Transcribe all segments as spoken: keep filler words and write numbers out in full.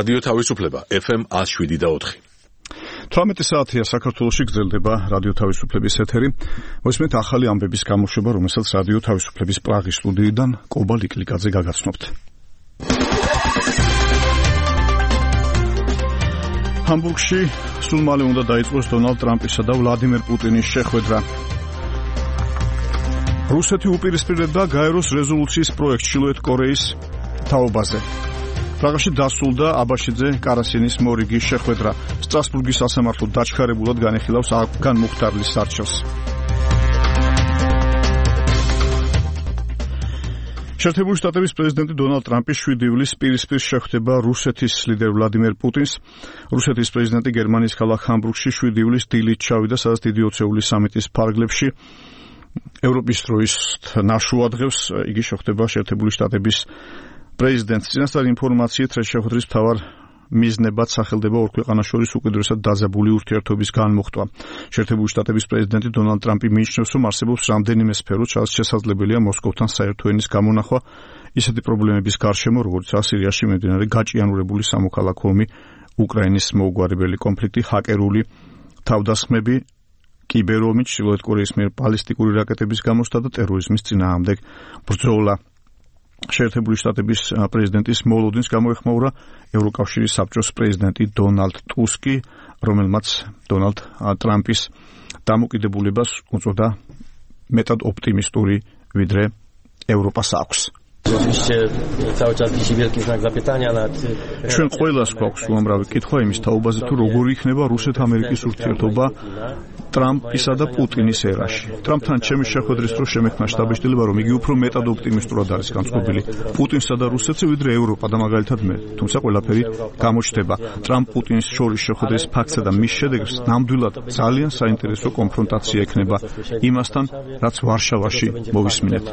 რადიო თავისუფლება ეფ ემ one oh seven point four. თვრამეტი საათია საქართველოში გრძელდება რადიო თავისუფლების ეთერი. მოსმენთ ახალი ამბების გამოშვება, რომელსაც რადიო თავისუფლების პრაღის სტუდიიდან კობა ლიკლიკაძე გაგაცნობთ. ჰამბურგში სულ მალე უნდა დაიწყოს დონალდ ტრამპისა და ვლადიმერ პუტინის შეხვედრა. რუსეთი უპირისპირდება გაეროს რეზოლუციის პროექტ ჩრდილოეთ კორეის თაობაზე. პრაღაში დასრულდა აბაშიძე კარასინის მორიგის შეხვედრა. სტრასბურგის სასამართლო დაჩქარებულად განიხილავს აფგან მუხტარლის არჩევს. შეერთებული შტატების პრეზიდენტი დონალდ ტრამპი შვიდი ივლისს პირისპირ შეხვდება რუსეთის ლიდერ ვლადიმერ პუტინს. რუსეთის პრეზიდენტი გერმანიის ქალაქ ჰამბურგში შვიდი ივლისს დილით ჩავიდა, სადაც დიდი ოცეული სამიტის ფარგლებში ევროპის დროის ნაშუადღევს იგი შეხვდება შეერთებული შტატების პრეზიდენტს. წინასწარი ინფორმაციით შეხვედრის მთავარ მიზნებად სახელდება ორ ქვეყანას შორის უკიდურესად დაძაბული ურთიერთობის განმუხტვა. შეერთებული შტატების პრეზიდენტი დონალდ ტრამპი მიიჩნევს, რომ არსებობს რამდენიმე სფერო, სადაც შესაძლებელია მოსკოვთან საერთო ენის გამონახვა ისეთი პრობლემების გარშემო, როგორიცაა სირიაში მიმდინარე გაჭიანურებული სამოქალაქო ომი, უკრაინის მოუგვარებელი კონფლიქტი, ჰაკერული თავდასხმები, კიბერომი, ჩრდილოეთ კორეის მიერ ბალისტიკური რაკეტების გამოსვლა და ტერორიზმის წინააღმდეგ ბრძოლა. შეერთებული შტატების პრეზიდენტის მოლოდინს გამოეხმაურა ევროკავშირის საბჭოს პრეზიდენტი დონალდ ტუსკი, რომელმაც დონალდ ტრამპის დამოკიდებულებას უწოდა მეტად ოპტიმისტური, ვიდრე ევროპას აქვს. ჩვენ ყველას გვაქვს უამრავი კითხვა იმის თაობაზე, თუ როგორი იქნება რუსეთ-ამერიკის ურთიერთობა ტრამპისა და პუტინის ერაში. ტრამპთან ჩემი შეხვედრის დროს შემექმნა შტაბ-ბიჭდილება, რომ იგი უფრო მეტად ოპტიმისტურად არის განწყობილი პუტინსა და რუსეთზე, ვიდრე ევროპა და მაგალითად მე. თუმცა ყველაფერი გამოჩნდება. ტრამპ-პუტინის შორის შეხვედრის ფაქტსა და მის შედეგს ნამდვილად ძალიან საინტერესო კონფრონტაცია ექნება იმასთან, რაც ვარშავაში მოვისმინეთ.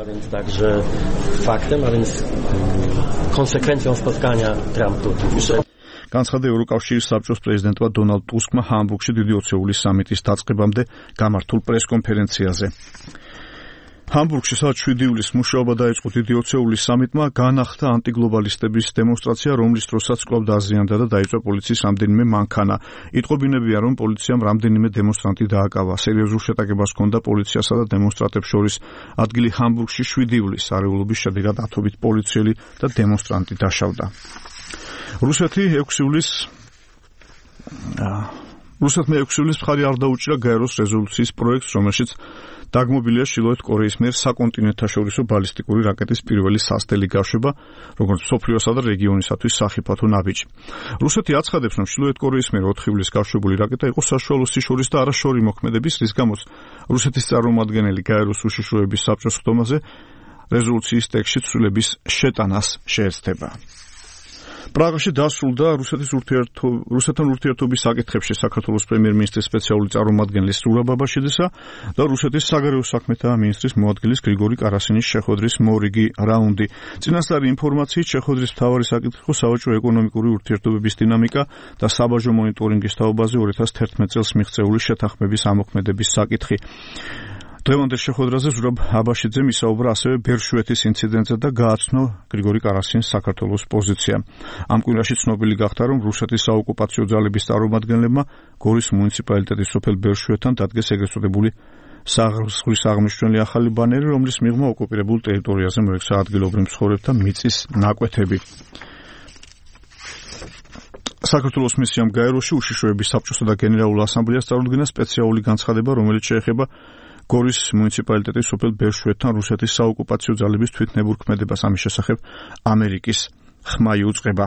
konsekwencją spotkania Trump-Putin. განცხადდა ევროკავშირის საბჭოს პრეზიდენტმა დონალდ ტუსკმა ჰამბურგში დიდი ოცეულის სამიტის დაწყებამდე გამართულ პრესკონფერენციაზე. ჰამბურგში სადაც შვიდი ივლისს მუშაობა დაიწყო დიდი ოცეულის სამიტმა, განახდა ანტიგლობალისტების დემონსტრაცია, რომლის დროსაც კვლავ დაზიანდა და დაიწვა პოლიციის რამდენიმე მანქანა. იტყობინებია, რომ პოლიციამ რამდენიმე დემონსტრანტი დააკავა. სერიოზულ შეტაკებას ჰქონდა პოლიციასა და დემონსტრანტებს შორის. ადგილი ჰამბურგში შვიდი ივლისს არეულობის შედეგად ათობით პოლიციელი და დემონსტრანტი დაშავდა. რუსეთი ექვსი ივლისს რუსეთმა ექვსი ივლისს მხარი არ დაუჭირა გაეროს რეზოლუციის პროექტს, რომელშიც დაგმობილია ჩრდილოეთ კორეის მიერ საკონტინენტთაშორისო ბალისტიკური რაკეტის პირველი სასტელი გაშვება, როგორც მსოფლიოსა და რეგიონისათვის სახიფათო ნაბიჯი. რუსეთი აცხადებს, რომ ჩრდილოეთ კორეის მიერ ოთხი ივლისს გაშვებული რაკეტა იყო საშუალო სიშორის და არაშორი მოქმედების, რის გამოც რუსეთის წარმომადგენელი გაეროს უშიშროების საბჭოს ხდომაზე რეზოლუციის ტექსტში ცვლილების შეტანას შეეცდება. პრაღაში დასრულდა რუსეთის რუსეთთან ურთიერთობის საკითხებში საქართველოს პრემიერ-მინისტრის სპეციალური წარმომადგენლის ზურაბ აბაშიძისა და რუსეთის საგარეო საქმეთა მინისტრის მოადგილის გრიგორი კარასინის შეხვედრის მორიგი რაუნდი. წინასწარი ინფორმაციით შეხვედრის მთავარი საკითხი იყო სავაჭრო ეკონომიკური ურთიერთობების დინამიკა და საბაჟო მონიტორინგის თაობაზე ორი ათას თერთმეტ წელს მიღწეული შეთანხმების ამოქმედების საკითხი. დღევანდელ შეხვედრაზე ზურაბ აბაშიძემ ისაუბრა ასევე ბერშვეთის ინციდენტზე და გააცნო გრიგორი კარასინს საქართველოს პოზიცია. ამ კვირაში ცნობილი გახდა, რომ რუსეთის საოკუპაციო ძალების წარმომადგენლებმა გორის მუნიციპალიტეტის სოფელ ბერშვეთთან დადგეს ეგრეთ წოდებული ზღვის აღმნიშვნელი ახალი ბანერი, რომლის მიღმა ოკუპირებულ ტერიტორიაზე მოექცა ადგილობრივ მცხოვრებთა მიწის ნაკვეთები. საქართველოს მისიამ გაეროში უშიშროების საბჭოსა და გენერალურ ასამბლეას წარუდგინა სპეციალური განცხადება, რომელიც შეეხება გორის მუნიციპალიტეტის სოფელ ბერშვეთთან რუსეთის საოკუპაციო ძალების თვითნებურქმედებას. ამის შესახებ ამერიკის ხმა იუწყება.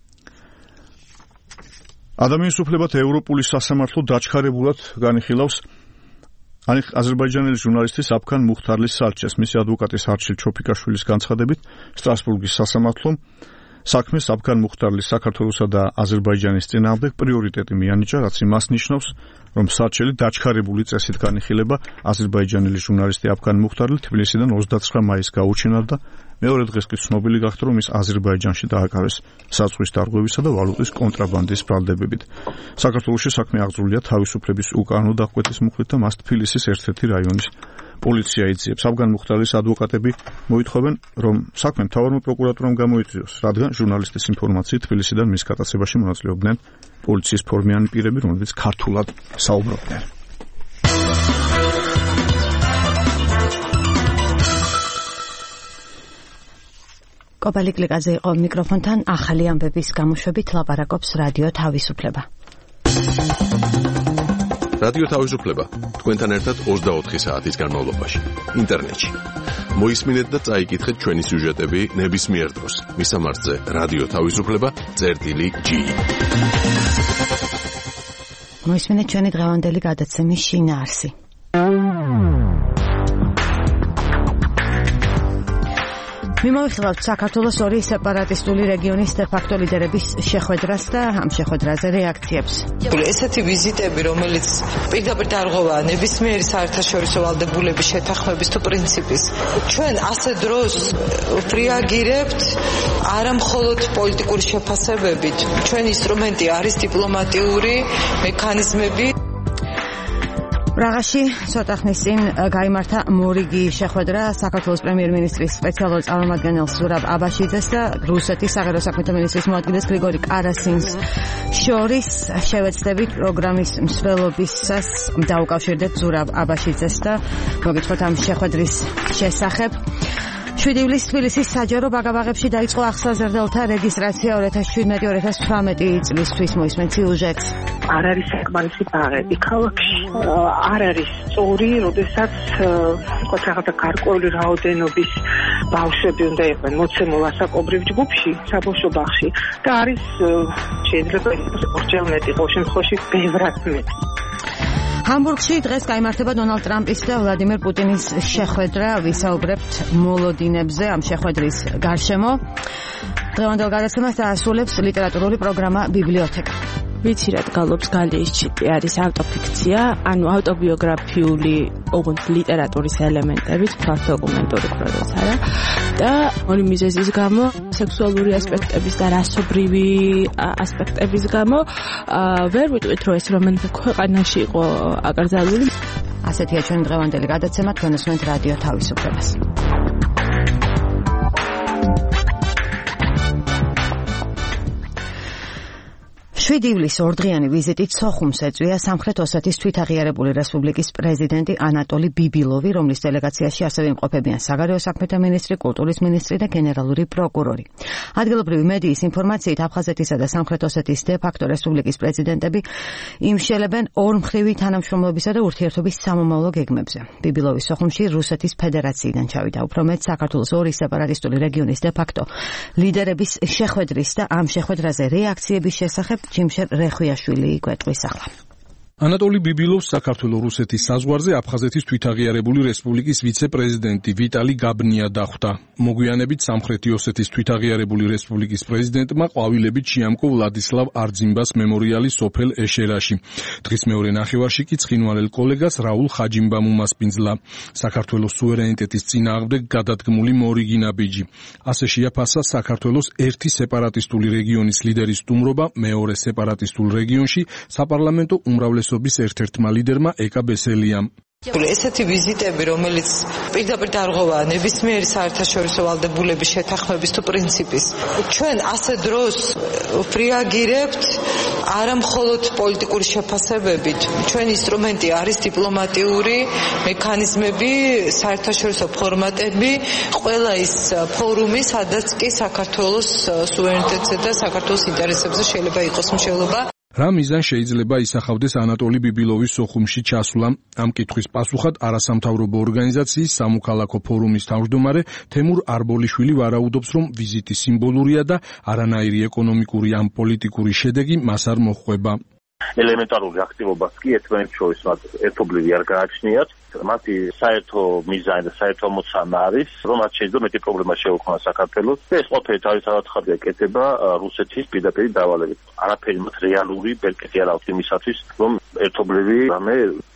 ადამიანის უფლებათა ევროპული სასამართლო დაჩქარებულად განიხილავს აზერბაიჯანელი ჟურნალისტის აფგან მუხტარლის სარჩეს. მისი ადვოკატის არჩილ ჩოფიკაშვილის განცხადებით, სტრასბურგის სასამართლომ საქმეს აფგან მუხტარლის საქართველოსა და აზერბაიჯანის წინააღმდეგ პრიორიტეტი მიანიჭა, რაც იმას ნიშნავს, რომ სარჩელი დაჩქარებული წესით განიხილება. აზერბაიჯანელი ჟურნალისტი აფგან მუხტარლი თბილისიდან ოცდაცხრა მაისს გაუჩინარდა. მეორე დღეს კი ცნობილი გახდა, რომ ის აზერბაიჯანში დააკავეს საწყის დარღვევისა და ვალუტის კონტრაბანდის ბრალდებებით. საქართველოში საქმე აღძრულია თავისუფლების უკანონო დახკვეთის მუხლით და მას თბილისის ერთ-ერთი რაიონის პოლიცია იძიებს. ავგან მუხტალის ადვოკატები მოითხოვენ, რომ საქმე მთავარმა პროკურატურამ გამოიწვიოს, რადგან ჟურნალისტის ინფორმაციით თბილისიდან მის გატაცებაში მონაწილეობდნენ პოლიციის ფორმიანი პირები, რომლებიც ქართულად საუბრობდნენ. კობალი კლიკაძე იყო მიკროფონთან, ახალი ამბების გამოშვებით ლაპარაკობს რადიო თავისუფლება. რადიო თავისუფლება თქვენთან ერთად ოცდაოთხი საათის განმავლობაში ინტერნეტში. მოისმინეთ და წაიკითხეთ ჩვენი სიუჟეტები ნებისმიერ დროს. მისამართზე რადიო თავისუფლება წერტილი ჯი. მოისმინეთ ჩვენი დღევანდელი გადაცემის შინაარსი. მიმოვიხილავთ საქართველოს ორი სეპარატისტული რეგიონის დე-ფაქტო ლიდერების შეხვედრას და ამ შეხვედრაზე რეაქციებს. ესეთი ვიზიტები, რომელიც პირდაპირ დარღვევა ნებისმიერი საერთაშორისო ვალდებულების შეთანხმების თუ პრინციპის, ჩვენ ასე დროს რეაგირებთ არა მხოლოდ პოლიტიკური შეფასებებით, ჩვენი ინსტრუმენტი არის დიპლომატიური მექანიზმები. პრაღაში ცოტა ხნის წინ გაიმართა მორიგი შეხვედრა საქართველოს პრემიერ-მინისტრის სპეციალურ წარმომადგენელს ზურაბ აბაშიძეს და რუსეთის საგარეო საქმეთა მინისტრის მოადგილეს გრიგორი კარასინს შორის. შევეცდებით პროგრამის მსვლელობისას დაუკავშირდეთ ზურაბ აბაშიძეს და მოგითხრათ ამ შეხვედრის შესახებ. შვიდი ივლისს თბილისის საჯარო ბაგაბაღებში დაიწყო ახსაზრდელთა რეგისტრაცია ორი ათას შვიდმეტი ორი ათას თვრამეტი წლისთვის. მოისმენთ სიუჟეტს. არ არის საკმარისი ბაღები ქალაქში, არ არის სწორი, როდესაც თქვა რაღაცა გარკვეული რაოდენობის ბავშვები უნდა იყვნენ მოცემულ ასაკობრივ ჯგუფში, საბავშვო ბაღში და არის შეიძლება ორჯერ მეტი, ყოველ შემთხვევაში ბევრად მეტი. ჰამბურგში დღეს გაიმართება დონალდ ტრამპის და ვლადიმერ პუტინის შეხვედრა. ვისაუბრებთ მოლოდინებზე ამ შეხვედრის გარშემო. დღევანდელ გადაცემას დაასრულებს ლიტერატურული პროგრამა ბიბლიოთეკა. ვიცი რა გალობს გალიის ჩიტი არის ავტოფიქცია, ანუ ავტობიოგრაფიული ოღონდ ლიტერატურის ელემენტებით, ფაქტ დოკუმენტური პროზას არა. და ორი მიზეზის გამო, სექსუალური ასპექტების და რასობრივი ასპექტების გამო, ვერ ვიტყვით რომ ეს რომელიმე ქვეყანაში იყო აკრძალული. ასეთია ჩვენი დღევანდელი გადაცემა, თქვენ უსმენთ რადიო თავისუფლებას. შვიდი ივლისს ორდღიანი ვიზიტით სოხუმს ეწვია სამხრეთ ოსეთის თვითაღიარებული რესპუბლიკის პრეზიდენტი ანატოლი ბიბილოვი, რომლის დელეგაციაში ასევე იმყოფებიან საგარეო საქმეთა მინისტრი, კულტურის მინისტრი და გენერალური პროკურორი. ადგილობრივი მედიის ინფორმაციით აფხაზეთისა და სამხრეთ ოსეთის დე-ფაქტო რესპუბლიკის პრეზიდენტები იმშელებენ ორმხრივი თანამშრომლობისა და ურთიერთობის სამომავლო გეგმებზე. ბიბილოვი სოხუმში რუსეთის ფედერაციიდან ჩავიდა. უფრო მეტ, საქართველოს ორი სეპარატისტული რეგიონის დე-ფაქტო ლიდერების შეხვედრის და ამ შეხვედრაზე რეაქციების შესახებ ჯიმშერ რეხვიაშვილი იკვეთვის ახლა. ანატოლი ბიბილოვს საქართველო-რუსეთის საზღვარზე აფხაზეთის თვითაღიარებული რესპუბლიკის ვიცე-პრეზიდენტი ვიტალი გაბნია დახვდა. მოგვიანებით სამხრეთი ოსეთის თვითაღიარებული რესპუბლიკის პრეზიდენტმა ყვავილებით შეამკო ვლადისლავ არძიმბას მემორიალი სოფელ ეშერაში. დღის მეორე ნახევარში კი ცხინვალელ კოლეგას რაულ ხაჯიმბამ უმასპინძლა. საქართველოს სუვერენიტეტის წინააღმდეგ გადადგმული მორიგი ნაბიჯი. ასე შეაფასა საქართველოს ერთი სეპარატისტული რეგიონის ლიდერის სტუმრობა მეორე სეპარატისტულ რეგიონში საპარლამენტო უმრავლესობის ერთ-ერთმა ლიდერმა ეკა ბესელიამ. ესეთი ვიზიტები, რომელიც პირდაპირ დარღვევა ნებისმიერი საერთაშორისო ვალდებულების შეთანხმების თუ პრინციპის, ჩვენ ასე დროს რეაგირებთ არა მხოლოდ პოლიტიკური შეფასებებით, ჩვენი ინსტრუმენტი არის დიპლომატიური მექანიზმები, საერთაშორისო ფორმატები, ყველა ის ფორუმი, სადაც კი საქართველოს სუვერენიტეტზე და საქართველოს ინტერესებზე შეიძლება იყოს მსჯელობა. რა მიზან შეიძლება ისახავდეს ანატოლი ბიბილოვის სოხუმში ჩასვლა? ამ კითხვის პასუხად არასამთავრობო ორგანიზაციის სამოქალაქო ფორუმის თავმჯდომარე თემურ არბოლიშვილი ვარაუდობს, რომ ვიზიტი სიმბოლურია და არანაირი ეკონომიკური ან პოლიტიკური შედეგი მას არ მოჰყვება. ელემენტარული აქტივობას კი ერთმანეთს შორის მათ ერთობლივი არ გააჩნიათ. მათი საერთო მიზანი და საერთო მოცანა არის, რომ მათ შეიძლება მეტი პრობლემა შეუქმნას საქართველოს და ეს ყოფილი თავისთავად ხარია კეთება რუსეთის პირდაპირ დავალებით. არაფერი მათ რეალური ბერკეტი არ აქვს იმისათვის, რომ ერთობლივი რამე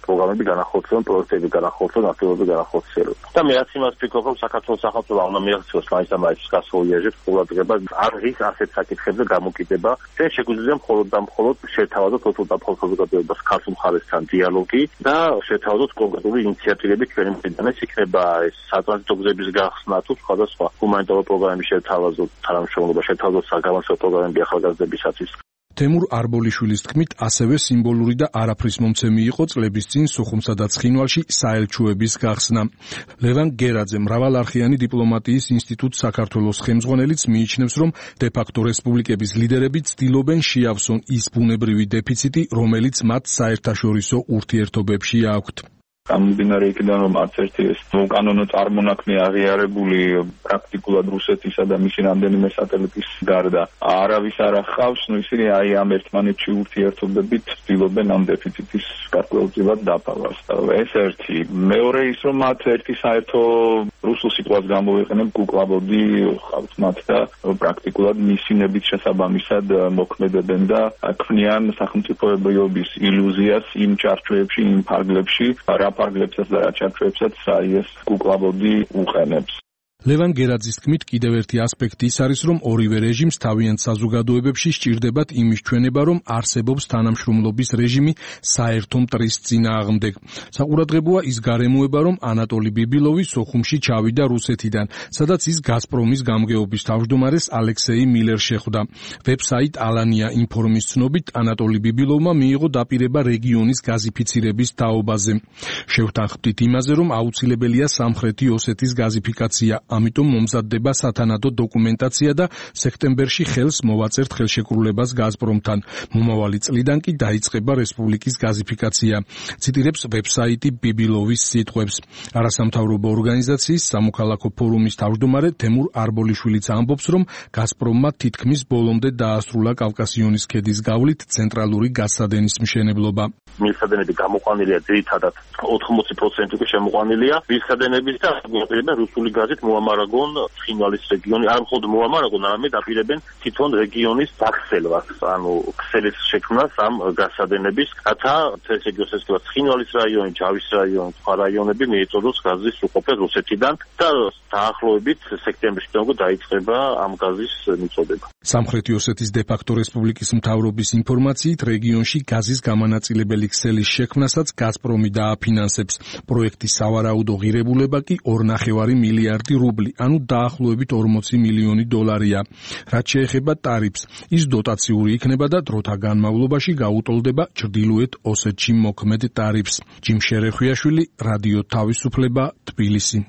პროგრამები განახორციელონ, პროექტები განახორციელონ, აქტივობები განახორციელონ. და მე რაც იმას ვფიქრობ, რომ საქართველოს სახელმწიფო უნდა მიაღწიოს მაინც და მაინც გასაუიერებლად ყურადღება არის ასეთ საკითხებზე გამოკიდება. ჩვენ შეგვიძლია მხოლოდ და მხოლოდ შეთავაზოთ ოთხ საზოგადოებას ქართულ მხარესთან დიალოგი და შეთავაზოთ კონკრეტული ინიციატივები ჩვენი მხრიდან, იქნება ეს სატრანზიტო გზების გახსნა თუ სხვადასხვა ჰუმანიტარული პროგრამები შეთავაზოთ, თანამშრომლობა შეთავაზოთ საგამოსავალო პროგრამები ახალგაზრდებისათვის. თემურ არბოლიშვილის თქმით, ასევე სიმბოლური და არაფრის მომცემი იყო წლების წინ სოხუმსა და ცხინვალში საელჩოების გახსნა. ლევან გერაძე, მრავალარხიანი დიპლომატიის ინსტიტუტ საქართველოს ხელმძღვანელიც მიიჩნევს, რომ დე-ფაქტო რესპუბლიკების ლიდერები ცდილობენ შეავსონ ის ბუნებრივი დეფიციტი, რომელიც მათ საერთაშორისო ურთიერთობებში აქვთ. გამომდინარე იქიდან, რომ არც ერთი ეს უკანონო წარმონაქმნი აღიარებული პრაქტიკულად რუსეთისა და მისი რამდენიმე სატელიტის გარდა არავის არ ახავს, ნუ ისინი აი ამ ერთმანეთში ურთიერთობებით ცდილობენ ამ დეფიციტის გარკვეულწილად დაფარვას. ეს ერთი. მეორე ის, რომ მათ ერთი საერთო რუსულ სიტყვას გამოვიყენებ, კუკლაბოდი ხავთ მათ და პრაქტიკულად მისინებით შესაბამისად მოქმედებენ და ქმნიან სახელმწიფოებრიობის ილუზიას იმ ჩარჩოებში, იმ ფარგლებში, რა ფარგლებსაც და რა ჩარჩოებსაც ეს კუკლაბოდი უყენებს. ლევან გერაძის თქმით, კიდევ ერთი ასპექტი ის არის, რომ ორივე რეჟიმს თავიანთ საზოგადოებებში სჭირდებათ იმის ჩვენება, რომ არსებობს თანამშრომლობის რეჟიმი საერთო მტრის წინააღმდეგ. საყურადღებოა ის გარემოება, რომ ანატოლი ბიბილოვი სოხუმში ჩავიდა რუსეთიდან, სადაც ის გაზპრომის გამგეობის თავმჯდომარეს ალექსეი მილერს შეხვდა. ვებსაიტ ალანია ინფორმის ცნობით, ანატოლი ბიბილოვმა მიიღო დაპირება რეგიონის გაზიფიცირების თაობაზე. შევთანხმდით იმაზე, რომ აუცილებელია სამხრეთი ოსეთის გაზიფიკაცია. ამიტომ მომზადდება სათანადო დოკუმენტაცია და სექტემბერში ხელს მოვაწერთ ხელშეკრულებას გაზპრომთან. მომავალი წლიდან კი დაიწყება რესპუბლიკის გაზიფიკაცია. ციტირებს ვებსაიტი ბიბილოვის სიტყვებს. არასამთავრობო ორგანიზაციის სამოქალაქო ფორუმის თავმჯდომარე თემურ არბოლიშვილიც ამბობს, რომ გაზპრომმა თითქმის ბოლომდე დაასრულა კავკასიონის ქედის გავლით ცენტრალური გაზსადენის მშენებლობა. მილსადენები გამოყვანილია ძირითადად ოთხმოცი პროცენტი კი შემოყვანილია მილსადენების და გვიაპირებენ რუსული გაზით მოამარაგონ ცხინვალის რეგიონი, არ მხოლოდ მოამარაგონ, არამედ აპირებენ თვითონ რეგიონის დაქცევას, ანუ ქსელის შექმნას ამ გაზსადენების, რათა ეს რეგიონს ესწრება ცხინვალის რაიონი, ჯავის რაიონი, სხვა რაიონები მიეწოდოს გაზის უყოფა რუსეთიდან და დაახლოებით სექტემბერში თქო დაიწყება ამ გაზის მიწოდება. სამხრეთი ოსეთის დე-ფაქტო რესპუბლიკის მთავრობის ინფორმაციით, რეგიონში გაზის გამანაწილებელი ქსელის შექმნასაც გაზპრომი დააფინანსებს. პროექტის სავარაუდო ღირებულება კი ორი და ნახევარი მილიარდი რუბლი, ანუ დაახლოებით ორმოცი მილიონი დოლარია. რაც შეეხება ტარიფს, ის დოტაციური იქნება და დროთა განმავლობაში გაუტოლდება ჩრდილოეთ ოსეთში მოქმედ ტარიფს. ჯიმ შერეხვიაშვილი, რადიო თავისუფლება, თბილისი.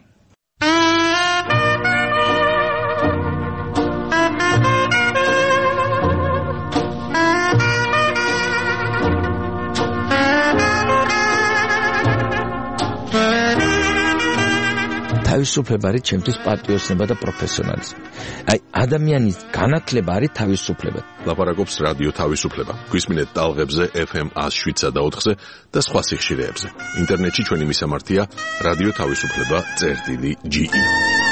თავისუფლება არის ჩემთვის პატრიოტიზმი და პროფესიონალიზმი. აი ადამიანის განათლება არის თავისუფლება. ლაპარაკობს რადიო თავისუფლება. გვისმინეთ ტალღებზე ეფ ემ ას შვიდსა და ოთხზე და სხვა სიხშირეებზე. ინტერნეტში ჩვენი მისამართია რადიო თავისუფლება წერტილი ჯი ი.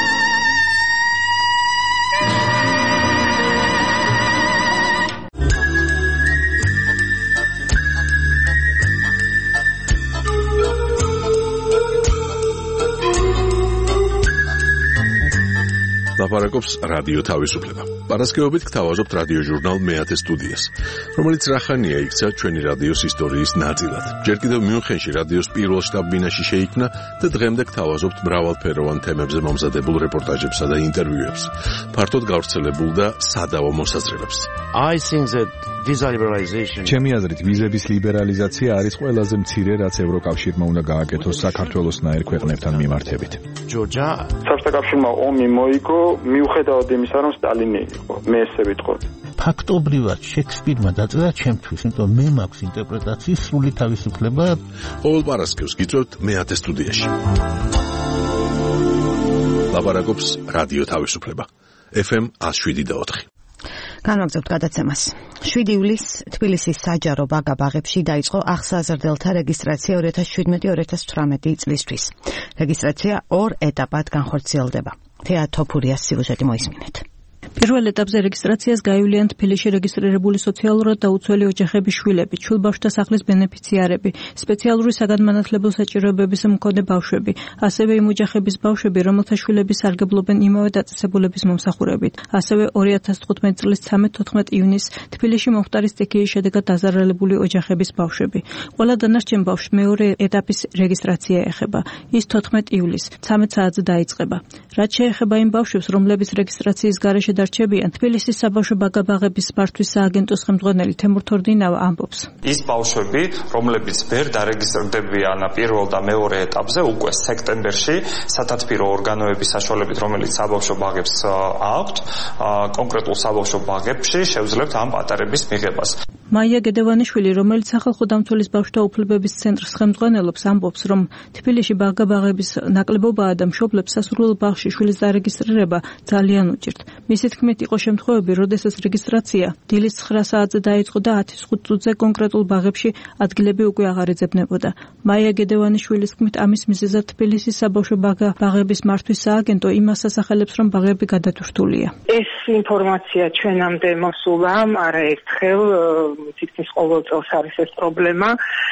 ლაპარაკობს რადიო თავისუფლება. პარასკევობით გთავაზობთ რადიო ჟურნალ მეათე სტუდიას, რომელიც რახანია იქცა ჩვენი რადიოს ისტორიის ნაწილად. ჯერ კიდევ მიუნხენში რადიოს პირველ შტაბ-ბინაში შეიქმნა და დღემდე გთავაზობთ მრავალფეროვან თემებზე მომზადებულ რეპორტაჟებსა და ინტერვიუებს. ფართოდ გავრცელებულ და სადავო მოსაზრებებს. I think that visa liberalization ჩემი აზრით ვიზების ლიბერალიზაცია არის ყველაზე მცირე, რაც ევროკავშირმა უნდა გააკეთოს საქართველოსნაირ ქვეყნებთან მიმართებით. Georgia საბჭოთა კავშირმა ომი მოიგო მიუხედავად იმისა, რომ სტალინი იყო. მე ესე ვიტყოდი. ფაქტობრივად შექსპირმა დაწერა ჩემთვის, იმიტომ მე მაქვს ინტერპრეტაციის სრული თავისუფლება. ყოველ პარასკევს გიწევთ მეათე სტუდიაში. ლაპარაკობს რადიო თავისუფლება. ეფ ემ ას შვიდი და ოთხი. განვაგრძობთ გადაცემას. შვიდი ივლისს თბილისის საჯარო ბაგა-ბაღებში დაიწყო აღსაზრდელთა რეგისტრაცია ორი ათას შვიდმეტი ორი ათას თვრამეტი წლისთვის. რეგისტრაცია ორ ეტაპად განხორციელდება. თეა თოფურიას სიუჟეტი მოისმინეთ. პირველ ეტაპზე რეგისტრაციას გაივლიან თბილისში რეგისტრირებული სოციალურად დაუცველი ოჯახების შვილები, ჩულბავშვთა სახლის ბენეფიციარები, სპეციალური საგანმანათლებლო საჭიროებების მქონე ბავშვები, ასევე იმ ოჯახების ბავშვები, რომელთა შვილები სარგებლობენ იმავე დაწესებულების მომსახურებით. ასევე ორი ათას თხუთმეტი წლის ცხრამეტ-თოთხმეტ ივნისს თბილისში მომხდარი სტიქიის შედეგად დაზარალებული ოჯახების ბავშვები. ყველა დანარჩენ ბავშვს მეორე ეტაპის რეგისტრაცია ეხება. ის თოთხმეტ ივლისს ცამეტ საათზე დაიწყება. რაც შეეხება იმ ბავშვებს, რომლებიც რეგისტრაციის გარეშე დარჩებიან, თბილისის საბავშვო ბაგაბაღების მართვის სააგენტოს ხელმძღვანელი თემურ თორდინავა ამბობს. ის ბავშვები, რომლებიც ვერ დარეგისტრდებიან პირველ და მეორე ეტაპზე, უკვე სექტემბერში სათათბირო ორგანოების საშუალებით, რომელიც საბავშვო ბაღებს აქვთ, კონკრეტულ საბავშვო ბაღებში შევძლებთ ამ პატარების მიღებას. მაია გედევანიშვილი, რომელიც სახალხო დამცველის ბავშვთა უფლებების ცენტრს ხელმძღვანელობს, ამბობს, რომ თბილისში ბაგაბაღების ნაკლებობაა და მშობლებს სასურველ ბაღში შვილის დარეგისტრირება ძალიან უჭირთ. მისი თქმით, იყო შემთხვევები, როდესაც რეგისტრაცია დილის ცხრა საათზე დაიწყო და ათის ხუთ წუთზე კონკრეტულ ბაღებში ადგილები უკვე აღარ ეძებნებოდა. მაია გედევანიშვილის თქმით, ამის მიზეზად თბილისის საბავშვო ბაღების მართვის სააგენტო იმას ასახელებს, რომ ბაღები გადატვირთულია. ეს ინფორმაცია ჩვენამდე მოსულა არაერთხელ, თითქმის ყოველ წელს არის ეს პრობლემა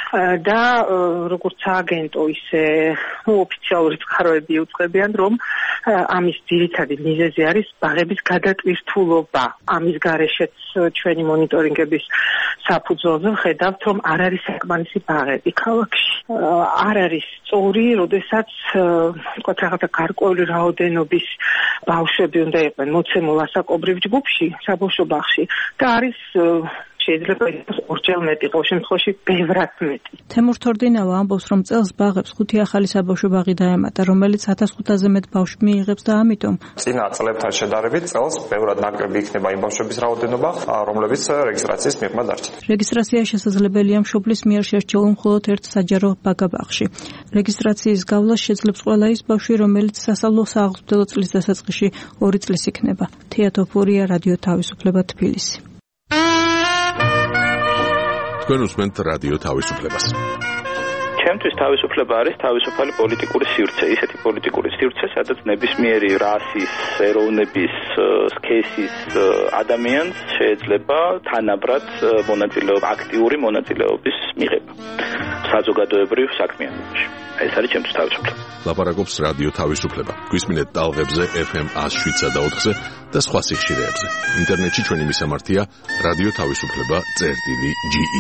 და როგორც სააგენტო, ისე ოფიციალური წყაროები უწყებიან, რომ ამის ძირითადი მიზეზი არის ბაღების გადატვირთულობა. ამის გარეშეც ჩვენი მონიტორინგების საფუძველზე ხედავთ, რომ არ არის საკმარისი ბაღები ქალაქში. არ არის სწორი, როდესაც თქვათ რაღაცა გარკვეული რაოდენობის ბავშვები უნდა იყვნენ მოცემულ ასაკობრივ ჯგუფში, საბავშვო ბაღში და არის შეიძლება იყოს ორჯერ მეტი, ყოველ შემთხვევაში ბევრად მეტი. თემურ თორდინავა ამბობს, რომ წელს ბაღებს ხუთი ახალი საბავშვო ბაღი დაემატა, რომელიც ათას ხუთასზე მეტ ბავშვს მიიღებს და ამიტომ წინა წლებთან შედარებით წელს ბევრად ნაკლები იქნება იმ ბავშვების რაოდენობა, რომლებიც რეგისტრაციის მიღება დარჩათ. რეგისტრაცია შესაძლებელია მშობლის მიერ შერჩეულ მხოლოდ ერთ საჯარო ბაგაბაღში. რეგისტრაციის გავლას შეძლებს ყველა ის ბავშვი, რომელიც სასწავლო სააღრმდელო წლის დასაწყისში ორი წლის იქნება. თეატოფორია, რადიო თავისუფლება, თბილისი. თქვენ უსმენთ რადიო თავისუფლებას. ჩემთვის თავისუფლება არის თავისუფალი პოლიტიკური სივრცე, ისეთი პოლიტიკური სივრცე, სადაც ნებისმიერი რასის, ეროვნების, სქესის ადამიანს შეიძლება თანაბრად მონაწილეობა, აქტიური მონაწილეობის მიღება საზოგადოებრივ საქმიანობაში. ეს არის ჩემთვის თავისუფლება. ლაპარაკობს რადიო თავისუფლება. გვისმინეთ ტალღებზე ეფ ემ εκατო შვიდსა და ოთხზე და სხვა სიხშირეებზე. ინტერნეტში ჩვენი მისამართია რადიო თავისუფლება წერტილი ჯი ი.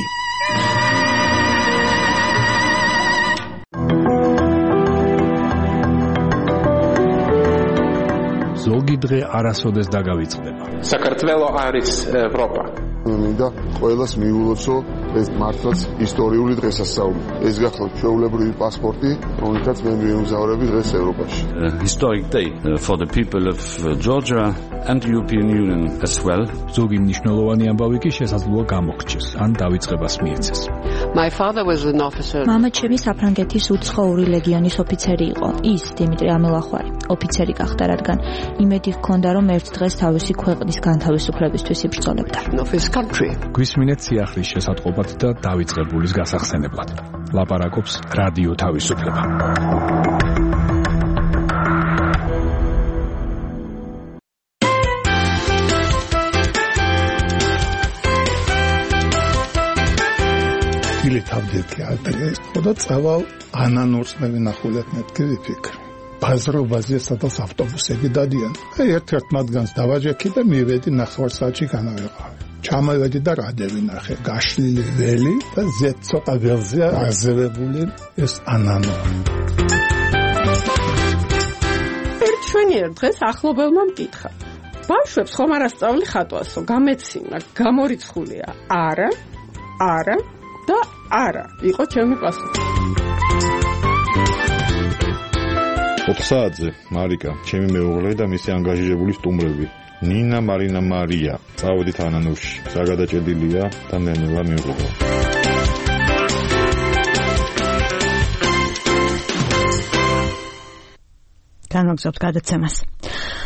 ზოგი დღე არასოდეს დაგავიწყდება. საქართველო არის ევროპა. მინდა ყველას მიულოცო ეს მართლაც ისტორიული დღესასწაული. ეს გახლავთ ჩვეულებრივი პასპორტი, რომელთაც მე მიემგზავრები დღეს ევროპაში. Historic day for the people of Georgia and the European Union as well. ზოგი მნიშვნელოვანი ამბავი კი შესაძლოა გამოგრჩეს, ან დავიწყებას მიეცეს. My father was an officer. მამა ჩემი საფრანგეთის უცხოური ლეგიონის ოფიცერი იყო. ის დიმიტრი ამელახვარი, ოფიცერი გახდა, რადგან იმედი ჰქონდა, რომ ერთ დღეს თავისი ქვეყნის განთავისუფლებისთვის იბრძოლებდა. გვისმინეთ სიახლის შესატყობად და დავიწყებულის გასახსენებლად. ლაპარაკობს რადიო თავისუფლება. დილით ავდექი ადრეს, ხოდა წავალ ანანურწნევი ნახულეთ მეთქი ფიქრ. ბაზრობაზე სადაც ავტობუსები დადიან. აი ერთ-ერთ მათგანს დავაჯექი და მივედი ნახევარ საათში განავეყავი. ჩამოვედი და რადევი ნახე, გაშლილი ველი და ზეთ ცოტა ველზე აზევებული ეს ანანო. ერთ შვენიერ დღეს ახლობელმა მკითხა. ბავშვებს ხომ არ ასწავლი ხატვასო, გამეცინა, გამორიცხულია. არა, არა და არა, იყო ჩემი პასუხი. ოთხ საათზე მარიკა, ჩემი მეუღლე და მისი ანგაჟირებული სტუმრები. ნინა, მარინა, მარია. წავედით ანანურში. საგადაჭედილია და ნელა მიუღებო. განვაგზავნებთ გადაცემას.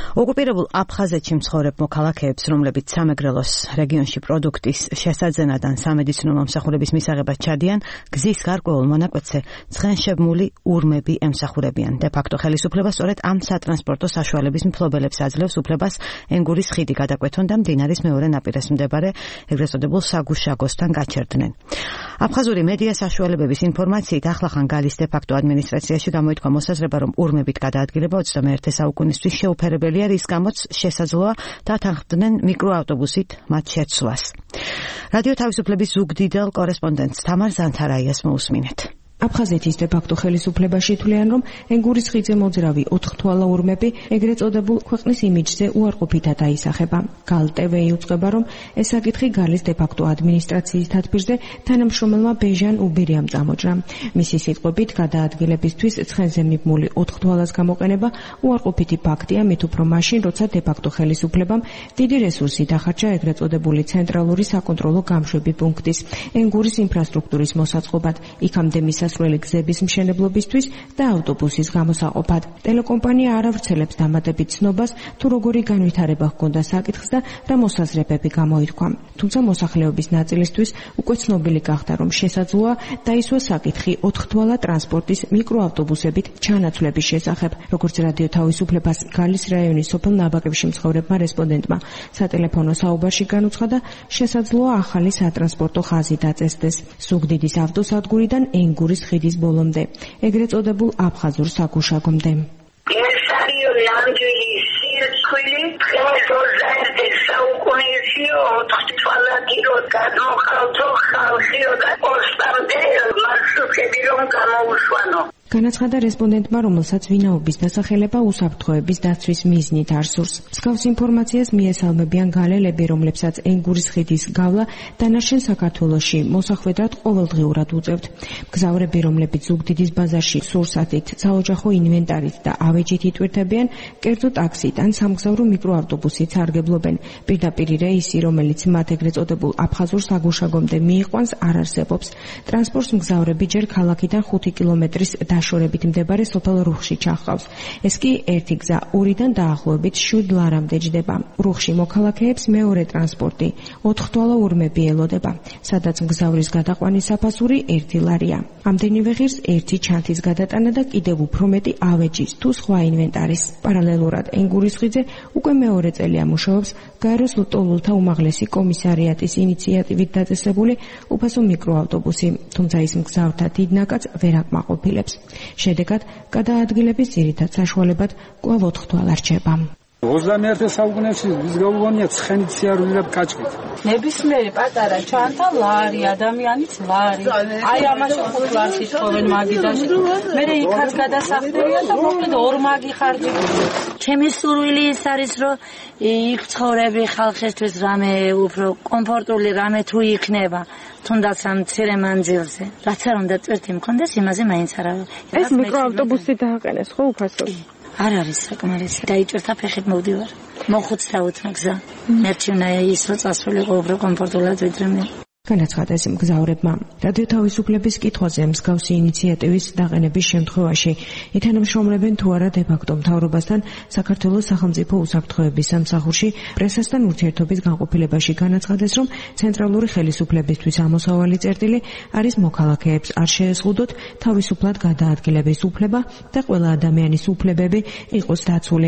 ოკუპირებულ აფხაზეთში მცხოვრებ მოქალაქეებს, რომლებიც სამეგრელოს რეგიონში პროდუქტის შესაძენად ან სამედიცინო მომსახურების მისაღებად ჩადიან, გზის გარკვეულ მონაკვეთზე ცხენშებმული ურმები ემსახურებიან. დე-ფაქტო ხელისუფლება სწორედ ამ სატრანსპორტო საშუალების მფლობელებს აძლევს უფლებას ენგურის ხიდი გადაკვეთონ და მდინარის მეორე ნაპირას მდებარე ეგრეთ წოდებულ საგუშაგოსთან გაჩერდნენ. აფხაზური მედია საშუალებების ინფორმაციით ახლახან გალის დე-ფაქტო ადმინისტრაციაში გამოითქვა მოსაზრება, რომ ურმებით გადაადგილება ოცდამეერთე საუკუნისთვის შეუფერებელია, რის გამოც შესაძლოა დათანხმდნენ მიკროავტობუსით მათ შეცვლას. რადიო თავისუფლების ზუგდიდელ კორესპონდენტს თამარ ზანთარაიას მოусმინეთ. აფხაზეთის დე-ფაქტო ხელისუფლებაში თვლიან, რომ ენგურის ხიდზე მოძრავი ოთხთვალა ურმები ეგრეთ წოდებულ ქვეყნის იმიჯზე უარყოფითად აისახება. გალ ტე ვე იუწყება, რომ ეს საკითხი გალის დე-ფაქტო ადმინისტრაციის თათბირზე თანამშრომელმა ბეჟან უბერიამ წამოჭრა. მისი სიტყვებით, გადაადგილებისთვის ცხენზე მიბმული ოთხთვალას გამოყენება უარყოფითი ფაქტია, მით უფრო მაშინ, როცა დე-ფაქტო ხელისუფლებამ დიდი რესურსი დახარჯა ეგრეთ წოდებული ცენტრალური საკონტროლო გამშვები პუნქტის ენგურის ინფრასტრუქტურის მოსაწყობად, იქამდე მის სრული გზების მშენებლობისთვის და ავტობუსის გამოსაყოფად. ტელეკომპანია არ ავრცელებს დამატებით ცნობას, თუ როგორი განვითარება ჰქონდა საკითხს და რა მოსაზრებები გამოითქვა. თუმცა მოსახლეობის ნაწილისთვის უკვე ცნობილი გახდა, რომ შესაძლოა დაისვა საკითხი ოთხთვალა ტრანსპორტის მიკროავტობუსებით ჩანაცვლების შესახებ. როგორც რადიო თავისუფლებას გალის რაიონის სოფელ ნაბაგებში მცხოვრებმა რესპონდენტმა სატელეფონო საუბარში განუცხადა, შესაძლოა ახალი სატრანსპორტო ხაზი დაწესდეს ზუგდიდის ავტოსადგურიდან ენგურის ხიდის ბოლომდე, ეგრეთ წოდებულ აფხაზურ საგუშაგომდე. ეს არის ნამდვილი სირცხვილი, დღეს ოცდაერთი საუკუნეში ოთხთვალაძიო გადმოხალთო ხალხიო და ოსტამდე მარშრუტები რომ გამოუშვანო. განაცხადა რესპონდენტმა, რომელსაც ვინაობის დასახელება უსაფრთხოების დაცვის მიზნით არ სურს. მსგავს ინფორმაციას მიესალმებიან გალელები, რომლებსაც ენგურის ხიდის გავლა დანარჩენ საქართველოში მოსახვედრად ყოველდღიურად უწევთ. მგზავრები, რომლებიც ზუგდიდის ბაზარში სურსათით, საოჯახო ინვენტარით და ავეჯით იტვირთებიან, კერძო ტაქსით ან სამგზავრო მიკროავტობუსით სარგებლობენ. პირდაპირ რეისი, რომელიც მათ ეგრეთ წოდებულ აფხაზურ საგუშაგომდე მიიყვანს, არ არსებობს. ტრანსპორტს მგზავრები ჯერ ქალაქიდან ხუთი კილომეტრის დაშორებით მდებარე სოფელ რუხში ჩახავს. ეს კი ერთი გზა ორიდან დაახლოებით შვიდ ლარამდე ჯდება. რუხში მოქალაქეებს მეორე ტრანსპორტი ოთხთვალა ურმები ელოდება, სადაც მგზავრის გადაყვანის საფასური ერთი ლარია. ამდენივე ღირს ერთი ჩანთის გადატანა და კიდევ უფრო მეტი ავეჯის თუ სხვა ინვენტარის. პარალელურად ენგურის ხიდზე უკვე მეორე წელია მუშაობს გაეროს ლტოლულთა უმაღლესი კომისარიატის ინიციატივით დაწესებული უფასო მიკროავტობუსი, თუმცა ის მგზავრთა დიდ ნაკადს ვერ აკმაყოფილებს. შედეგად, გადაადგილების ძირითად საშუალებად კვლავ ოთხთვალა რჩება. ოცდამეერთე საუკუნეში ვიზგავონია ცხენით სიარული და კაჭკით. ნებისმიერი პატარა ჩანთა ლარი, ადამიანის ლარი. აი ამაში ხუთ ლარს ითხოვენ მაგიდაში. მერე იქაც გადასახდერია და მოკლედ ორმაგი ხარჯი გულებს. ჩემი სურვილი ის არის, რომ იქ ცხოვრები ხალხისთვის რამე უფრო კომფორტული რამე თუ იქნება. თუნდაც ამ მცირე მანძილზე. რაც არ უნდა წვერთი მქონდეს, იმაზე მაინც არა. ეს მიკროავტობუსი დააყენეს ხო უფასო? არ არის საკმარისი. დაიჭერთა ფეხით მოვდივარ. მოხუცდა უთნა გზა. მერჩივნა ის რო წასულიყო უფრო კომფორტულად ვიდრე მე. განაცხადა ეს მგზავრებმა. რადიო თავისუფლების კითხვაზე მსგავსი ინიციატივის დაყენების შემთხვევაში ითანამშრომლებენ თუ არა დე-ფაქტო მთავრობასთან საქართველოს სახელმწიფო უსაფრთხოების სამსახურში პრესასთან ურთიერთობის განყოფილებაში განაცხადეს, რომ ცენტრალური ხელისუფლებისთვის ამოსავალი წერტილი არის მოქალაქეებს არ შეეზღუდოთ თავისუფლად გადაადგილების უფლება და ყველა ადამიანის უფლებები იყოს დაცული.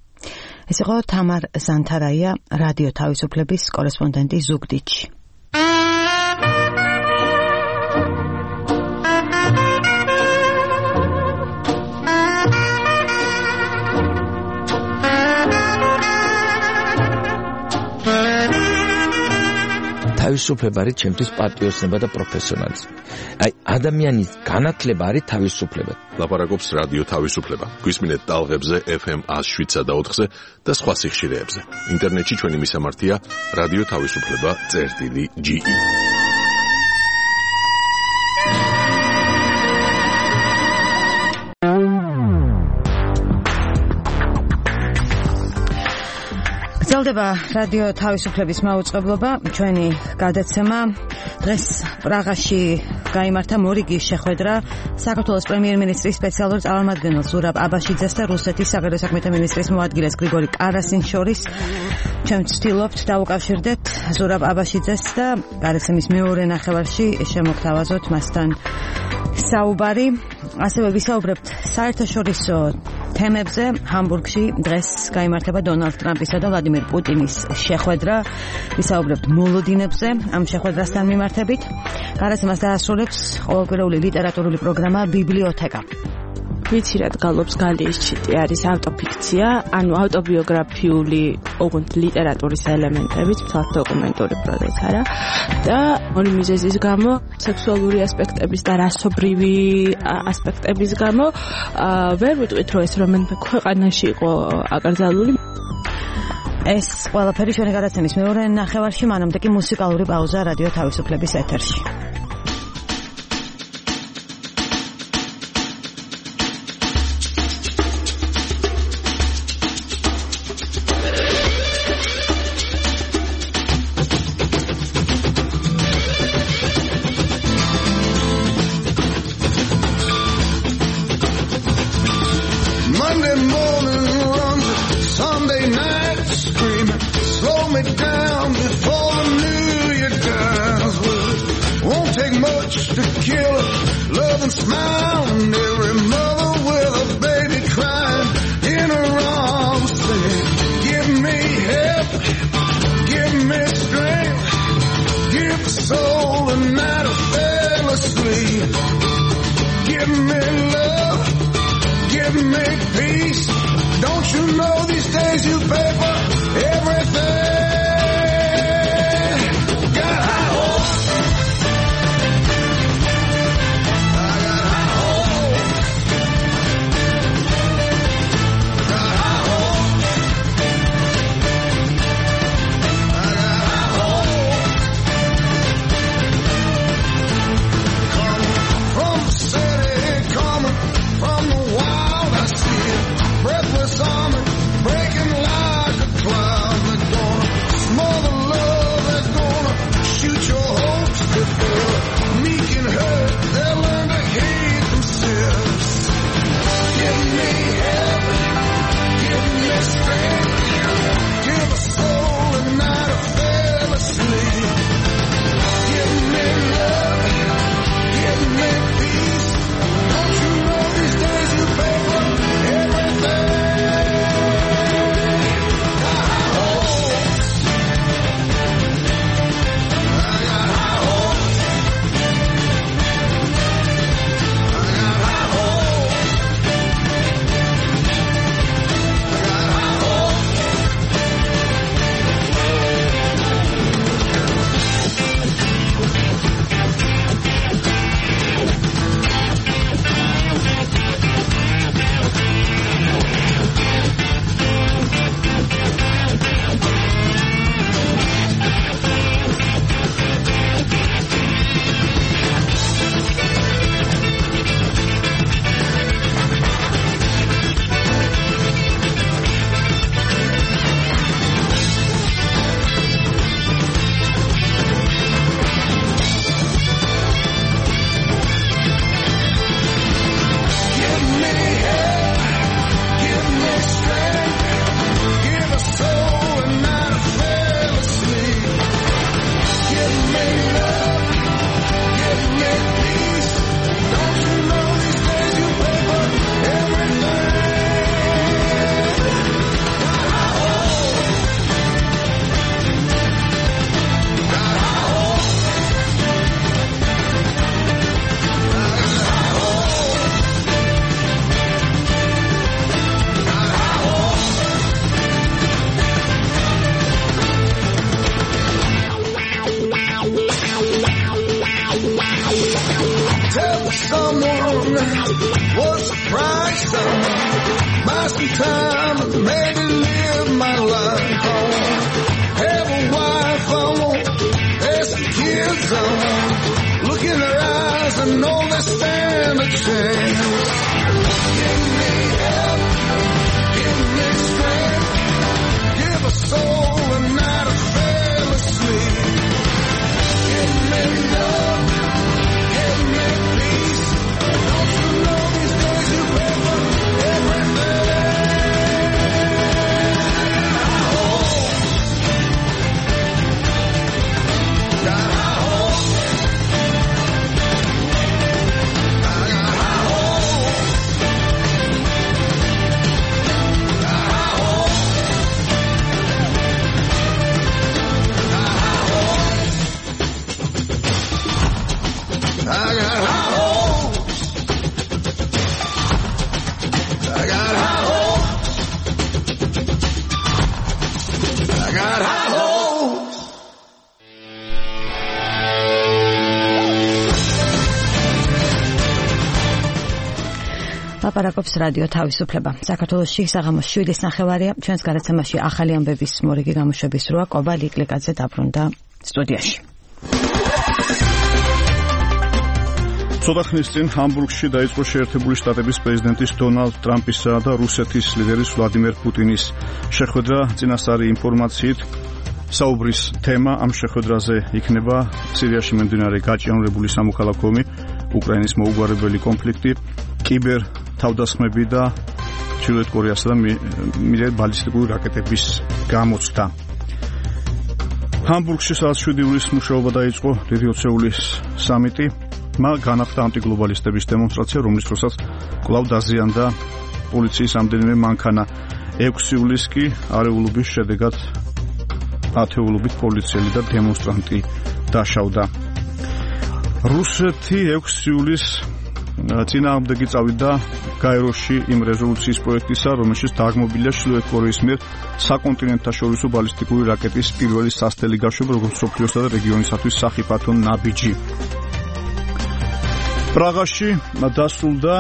ეს იყო თამარ ზანთარაია, რადიო თავისუფლების კორესპონდენტი ზუგდიდში. თავისუფლება არის ჩემთვის პატრიოტიზმი და პროფესიონალიზმი. აი ადამიანის განათლება არის თავისუფლება. ლაპარაკობს რადიო თავისუფლება. გვისმინეთ ტალღებზე ეფ ემ ათს შვიდსა და ოთხზე და სხვა სიხშირეებზე. ინტერნეტში ჩვენი მისამართია რადიო თავისუფლება წერტილი ჯი ი. გრძელდება რადიო თავისუფლების მაუწყებლობა, ჩვენი გადაცემა. დღეს პრაღაში გაიმართა მორიგის შეხვედრა საქართველოს პრემიერ-მინისტრის სპეციალურ წარმომადგენელ ზურაბ აბაშიძეს და რუსეთის საგარეო საქმეთა მინისტრის მოადგილეს გრიგორი კარასინს შორის. ჩვენ ვცდილობთ დავუკავშირდეთ ზურაბ აბაშიძეს და გადაცემის მეორე ნახევარში შემოგთავაზოთ მასთან საუბარი. ასევე ვისაუბრებთ საერთაშორისო თემებზე. ჰამბურგში დღეს გაიმართება დონალდ ტრამპისა და ვლადიმერ პუტინის შეხვედრა. ვისაუბრებთ მოლოდინებზე ამ შეხვედრასთან მიმართებით. გადაცემას დაასრულებს ყოველკვირეული ლიტერატურული პროგრამა ბიბლიოთეკა. ვიცი რა გალობს გალიის ჩიტი არის ავტოფიქცია, ანუ ავტობიოგრაფიული ოღონდ ლიტერატურის ელემენტებით, თვალ დოკუმენტური პროზაც არა და ორი მიზეზის გამო, სექსუალური ასპექტების და რასობრივი ასპექტების გამო, ვერ ვიტყვით რომ ეს რომელიმე ქვეყანაში იყო აკრძალული. ეს ყველაფერი ჩვენი გადაცემის მეორე ნახევარში, მანამდე კი მუსიკალური პაუზა რადიო თავისუფლების ეთერში. Look in their eyes and know they stand a chance. Give me help, give me strength, give a soul. ლაპარაკობს რადიო თავისუფლება. საქართველოში საღამოს შვიდის ნახევარია. ჩვენს გადაცემაში ახალი ამბების მორიგი გამოშვების როა კობა ლიკლიკაძე დაბრუნდა სტუდიაში. ცოტა ხნის წინ ჰამბურგში დაიწყო შეერთებული შტატების პრეზიდენტის დონალდ ტრამპისა და რუსეთის ლიდერის ვლადიმერ პუტინის შეხვედრა. წინასწარი ინფორმაციით საუბრის თემა ამ შეხვედრაზე იქნება სირიაში მიმდინარე გაჭიანურებული სამოქალაქო ომი, უკრაინის მოუგვარებელი კონფლიქტი, კიბერ თავდასხმები და ჩრდილოეთ კორეასა და მილიარდ ბალისტიკური რაკეტების გამოცდა. ჰამბურგში სადაც შვიდი ივლისს მუშაობა დაიწყო დიდი ოცეულის სამიტი. მა განახდა ანტიგლობალისტების დემონსტრაცია, რომლის დროსაც კვლავ დაზიანდა პოლიციის ამდენიმე მანქანა. ექვსი ივლისს კი არეულობის შედეგად ათეულობით პოლიციელი და დემონსტრანტი დაშავდა. რუსეთი ექვსი ივლისს წინააღმდეგი წავიდა გაეროში იმ რეზოლუციის პროექტისა, რომელშიც დაგმობილია ჩრდილოეთ კორეის მიერ საკონტინენტთაშორისო ბალისტიკური რაკეტის პირველი სასტელი გაშვება, როგორც მსოფლიოსა და რეგიონისათვის სახიფათო ნაბიჯი. პრაღაში დასრულდა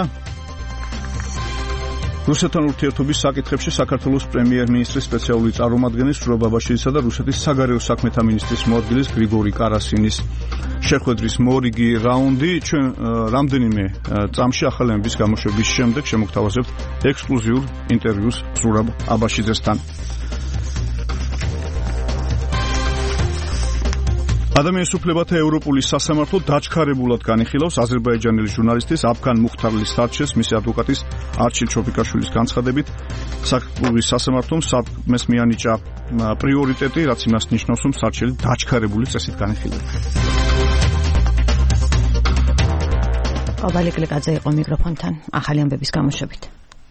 რუსეთთან ურთიერთობის საკითხებში საქართველოს პრემიერ-მინისტრის სპეციალური წარმომადგენლის სურაბ ბაბაშვილისა და რუსეთის საგარეო საქმეთა მინისტრის მოადგილის გრიგორი კარასინის შეხვედრის მორიგი რაუნდი. ჩვენ რამდენიმე წამში ახალების გამოშვების შემდეგ შემოგთავაზებთ ექსკლუზიურ ინტერვიუს სურაბ აბაშიძესთან. ადამიანის უფლებათა ევროპული სასამართლო დაჩქარებულად განიხილავს აზერბაიჯანელი ჟურნალისტის აფგან მუხთარლის სარჩეს მისი ადვოკატის არჩილ ჩოფიკაშვილის განცხადებით. საქართველოს სასამართლომ საქმეს მიანიჭა პრიორიტეტი, რაც იმას ნიშნავს, რომ სარჩელი დაჩქარებული წესით განიხილება. კობა ლიკლიკაძე იყო მიკროფონთან ახალი ამბების გამოშვებით.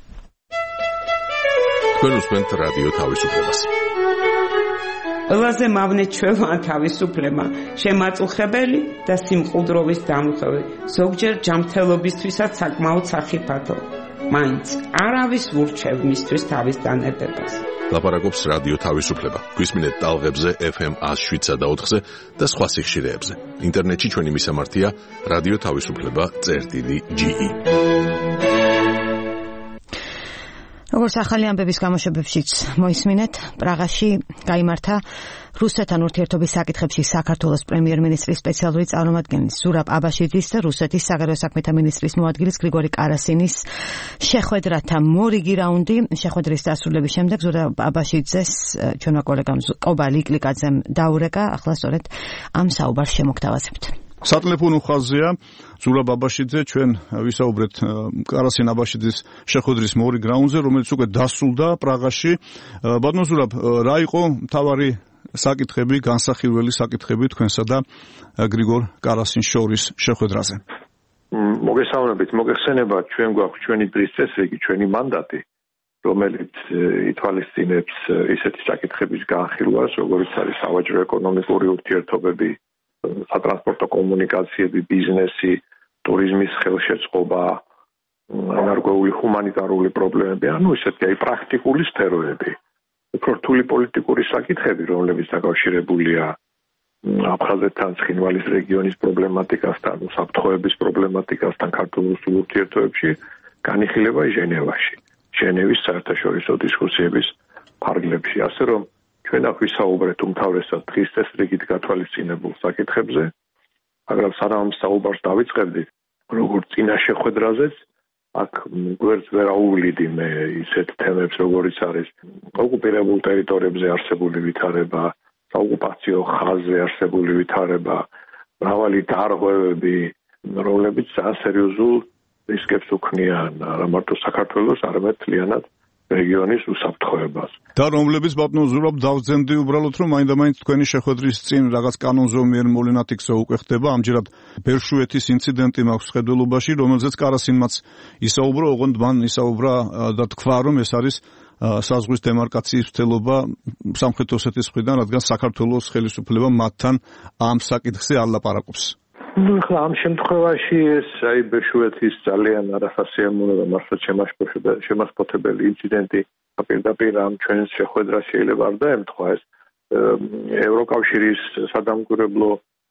თქვენ უსმენთ რადიო თავისუფლებას. ყველაზე მავნე ჩვევა თავისუფლება, შემაწუხებელი და სიმყუდროვის დამხევი, ზოგჯერ ჯანმრთელობისთვისაც საკმაოდ სახიფათო. მაინც არავის ურჩევ მისთვის თავის დანებებას. ლაპარაკობს რადიო თავისუფლება. გვისმინეთ ტალღებზე ეფ ემ ათს შვიდსა და ოთხზე და სხვა სიხშირეებზე. ინტერნეტში ჩვენი მისამართია რადიო თავისუფლება წერტილი ჯი ი. როგორც ახალი ამბების გამოშვებებშიც მოისმინეთ, პრაღაში გაიმართა რუსეთთან ურთიერთობის საკითხებში საქართველოს პრემიერ-მინისტრის სპეციალური წარმომადგენლის ზურაბ აბაშიძის და რუსეთის საგარეო საქმეთა მინისტრის მოადგილის გრიგორი კარასინის შეხვედრათა მორიგი რაუნდი. შეხვედრის დასრულების შემდეგ ზურაბ აბაშიძეს ჩვენმა კოლეგამ კობა ლიკლიკაძემ დაურეკა. ახლა სწორედ ამ საუბარს შემოგთავაზებთ. სატელეფონო ხაზია ზურაბ აბაშიძე, ჩვენ ვისაუბრეთ კარასინ აბაშიძის შეხვედრის მორიგ რაუნდზე, რომელიც უკვე დასრულდა პრაღაში. ბატონო ზურაბ, რა იყო მთავარი საკითხები, განსახილველი საკითხები თქვენსა და გრიგორ კარასინის შორის შეხვედრაზე? მოგესალმებით, მოგეხსენება, ჩვენ გვაქვს ჩვენი დღის წესრიგი, ჩვენი მანდატი, რომელიც ითვალისწინებს ისეთი საკითხების განხილვას, როგორც არის სავაჭრო ეკონომიკური ურთიერთობები, სატრანსპორტო კომუნიკაციები, ბიზნესი, ტურიზმის ხელშეწყობა, ანარგოული ჰუმანიტარული პრობლემები, ანუ ისეთი აი პრაქტიკული სფეროები. უფრო რთული პოლიტიკური საკითხები, რომლებიც დაკავშირებულია აფხაზეთთან, ცხინვალის რეგიონის პრობლემატიკასთან, უსაფრთხოების პრობლემატიკასთან, ქართულ ურთიერთობებში განიხილება ჟენევაში, ჟენევის საერთაშორისო დისკუსიების ფარგლებში, ასე რომ ჩვენ აქ ვისაუბრეთ უმთავრესად დღის წესრიგით გათვალისწინებულ საკითხებზე, მაგრამ სანამ საუბარს დავიწყებდით, როგორც წინა შეხვედრაზეც, აქ გვერდს ვერ აუვლიდი მე ისეთ თემებს, როგორიც არის ოკუპირებულ ტერიტორიებზე არსებული ვითარება, საოკუპაციო ხაზზე არსებული ვითარება, მრავალი დარღვევები, რომლებიც ძალიან სერიოზულ რისკებს უქმნიან არა მარტო საქართველოს, არამედ მთლიანად რეგიონის უსაფრთხოებას. და რომლებიც ბატონო ზურაბ დავძენდი უბრალოდ რომ მაინდა-მაინც თქვენი შეხვედრის წინ რაღაც კანონზომიერ მოვლენად იქცა უკვე ხდება, ამჯერად ბერშუეთის ინციდენტი მაქვს ხედველობაში, რომელზეც კარასინმაც ისაუბრა, ოღონდ მან ისაუბრა და თქვა, რომ ეს არის საზღვის დემარკაციის მცდელობა სამხრეთ ოსეთის მხრიდან, რადგან საქართველოს ხელისუფლება მათთან ამ საკითხზე არ ლაპარაკობს. ну ხლა ამ შემთხვევაში ეს აი ბერშუეთის ძალიან არასასიამოვნო და მართლაც შემასპოთებელი ინციდენტი პირდაპირ ამ ჩვენს შეხვედრას შეიძლება არ დაემთხვა ეს ევროკავშირის სადამკვირვებლო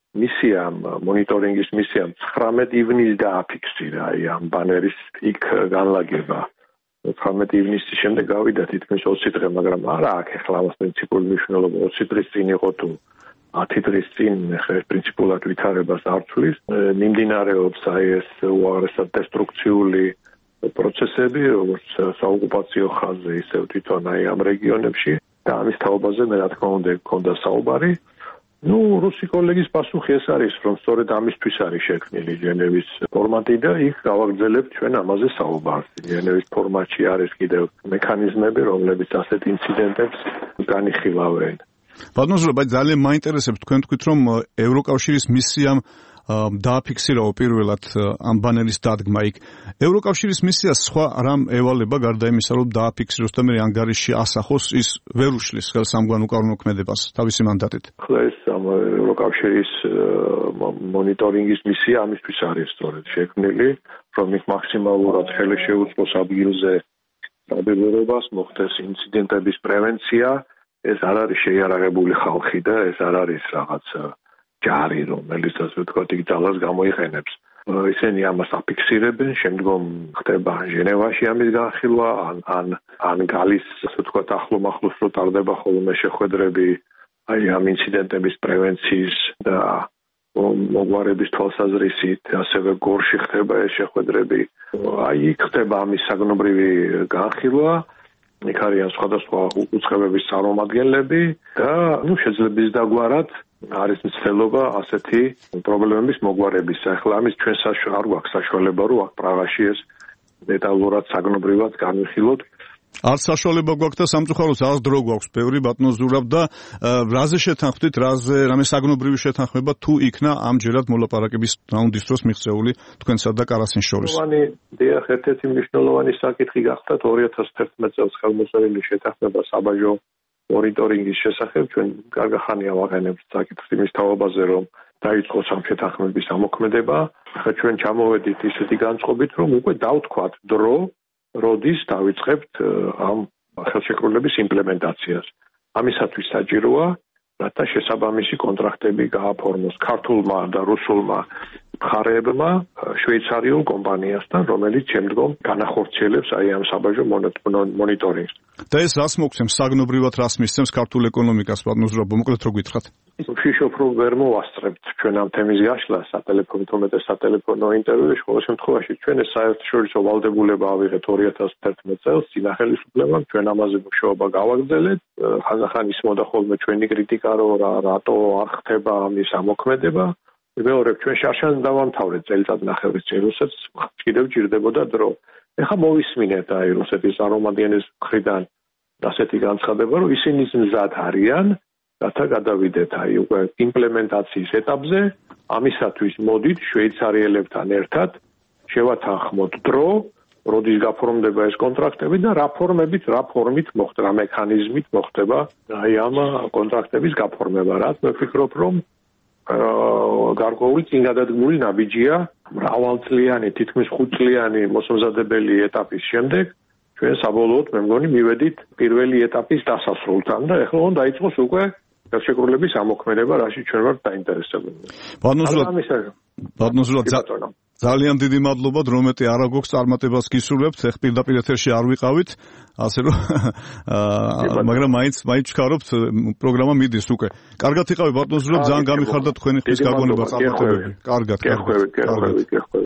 მისიამ, მონიტორინგის მისიამ ცხრამეტი ივნისს დააფიქსირა აი ამ ბანერის იქ განლაგება. ცხრამეტი ივნისის შემდეგ გავიდა თითქმის ოცი დღე, მაგრამ არა აქ ახლა ამას პრინციპული მნიშვნელობა ოცი დღის წინ იყო თუ ათი დღის წინ ხე პრინციპულად ვითარებას არ ცვლის. მიმდინარეობს აი ეს უაღრესად დესტრუქციული პროცესები, როგორც საოკუპაციო ხაზზე, ისევ თვითონ აი ამ რეგიონებში და ამის თაობაზე მე რა თქმა უნდა გქონდა საუბარი. ნუ რუსი კოლეგის პასუხი ეს არის, რომ სწორედ ამისთვის არის შექმნილი ჟენევის ფორმატი და იქ გავაგრძელებთ ჩვენ ამაზე საუბარს. ჟენევის ფორმატში არის კიდევ მექანიზმები, რომლებიც ასეთ ინციდენტებს განიხილავენ. ბატონო ზურაბ, ძალიან მაინტერესებს თქვენ თქვით, რომ ევროკავშირის მისიამ დააფიქსირაო პირველად ამ ბანერის დადგმა იქ. ევროკავშირის მისიას სხვა რამ ევალება გარდა იმისა, რომ დააფიქსიროს და მე ანგარიში ასახოს, ის ვერ უშლის ხელს ამგვარ უკანონო ქმედებას თავისი მანდატით. ახლა ეს ევროკავშირის მონიტორინგის მისია ამისთვის არის სწორედ შექმნილი, რომ იქ მაქსიმალურად ხელი შეუწყოს ადგილზე სტაბილურობას, მოხდეს ინციდენტების პრევენცია. ეს არ არის შეიარაღებული ხალხი და ეს არ არის რაღაც ჯარი, რომელიც ასე ვთქვათ, იქ ძალას გამოიყენებს. ისინი ამას აფიქსირებენ, შემდგომ ხდება ჟენევაში ამის განხილვა, ან ან ან გალის, ასე ვთქვათ, ახლო-მახლოს რო ტარდება ხოლმე შეხვედრები აი ამ ინციდენტების პრევენციის და მოგვარების თვალსაზრისით, ასევე გორში ხდება ეს შეხვედრები. აი იქ ხდება ამის საგნობრივი განხილვა. იქ არიან სხვადასხვა უწყებების წარმომადგენლები და ნუ შეძლებს დაგვარად არის მცდელობა ასეთი პრობლემების მოგვარების. ახლა ამის ჩვენ არ გვაქვს საშუალება, რომ აქ პრაღაში ეს დეტალურად საგნობრივად განვიხილოთ. არც საშუალება გვაქვს და სამწუხაროდ არც დრო გვაქვს ბევრი ბატონო ზურაბ და რაზე შეთანხმდით, რაზე რამე საგნობრივი შეთანხმება თუ იქნა ამჯერად მოლაპარაკების რაუნდის დროს მიღწეული თქვენსა და კარასის შორის. მნიშვნელოვანი დიახ, ერთ-ერთი მნიშვნელოვანი საკითხი გახდათ ორი ათას თერთმეტ წელს ხელმოწერილი შეთანხმება საბაჟო მონიტორინგის შესახებ. ჩვენ კარგი ხანია ვაყენებთ საკითხს იმის თაობაზე, რომ დაიწყოს ამ შეთანხმების ამოქმედება. ახლა ჩვენ ჩამოვედით ისეთი განწყობით, რომ უკვე დავთქვათ დრო როდის დავიწყებთ ამ ხელშეკრულების იმპლემენტაციას. ამისათვის საჭიროა, რათა შესაბამისი კონტრაქტები გააფორმოს ქართულმა და რუსულმა მხარეებმა შვეიცარიულ კომპანიასთან, რომელიც შემდგომ განახორციელებს აი ამ საბაჟო მონიტორინგს. და ეს რას მოგცემს საგნობრივად, რას მისცემს ქართულ ეკონომიკას, ბატონო ზურაბ, მოკლედ რო გითხრათ. ვშიშობ რომ ვერ მოვასწრებთ ჩვენ ამ თემის გაშლა სატელეფონო თომეტე სატელეფონო ინტერვიუში, ყოველ შემთხვევაში ჩვენ ეს საერთაშორისო ვალდებულება ავიღეთ ორი ათას თერთმეტ წელს წინა ხელისუფლებამ, ჩვენ ამაზე მუშაობა გავაგრძელეთ. ხანდახან ისმოდა ხოლმე ჩვენი კრიტიკა, რომ რატო არ ხდება ამის ამოქმედება. მეორე ჩვენ შარშან დავამთავრეთ წელიწად ნახევრის წინ, როსაც კიდევ ჭირდებოდა დრო. ეხლა მოვისმინეთ აი რუსეთის წარმომადგენლის მხრიდან ასეთი განცხადება, რომ ისინი მზად არიან, რათა გადავიდეთ აი უკვე იმპლემენტაციის ეტაპზე. ამისათვის მოდით შვეიცარიელებთან ერთად შევათანხმოთ დრო, როდის გაფორმდება ეს კონტრაქტები და რა ფორმებით, რა ფორმით მოხდება, რა მექანიზმით მოხდება აი ამ კონტრაქტების გაფორმება. რაც მე ვფიქრობ, რომ გარკვეული წინგადადგმული ნაბიჯია მრავალწლიანი, თითქმის ხუთწლიანი მოსამზადებელი ეტაპის შემდეგ ჩვენ საბოლოოდ მე მგონი მივედით პირველი ეტაპის დასასრულთან და ეხლა უნდა დაიწყოს უკვე ხელშეკრულების ამოქმედება, რაში ჩვენ ვართ დაინტერესებული. ბატონო ზურაბ, ძალიან დიდი მადლობა, დრომეტი არა გვაქვს წარმატებას გისურვებთ, ეხ პირდაპირ ეთერში არ ვიყავით, ასე რომ მაგრამ მაინც მაინც ვქარობთ, პროგრამა მიდის უკვე. კარგად იყავი ბატონო ზურაბ, ძალიან გამიხარდა თქვენი ხის გაგონება წარმატებები. კარგად, კარგად.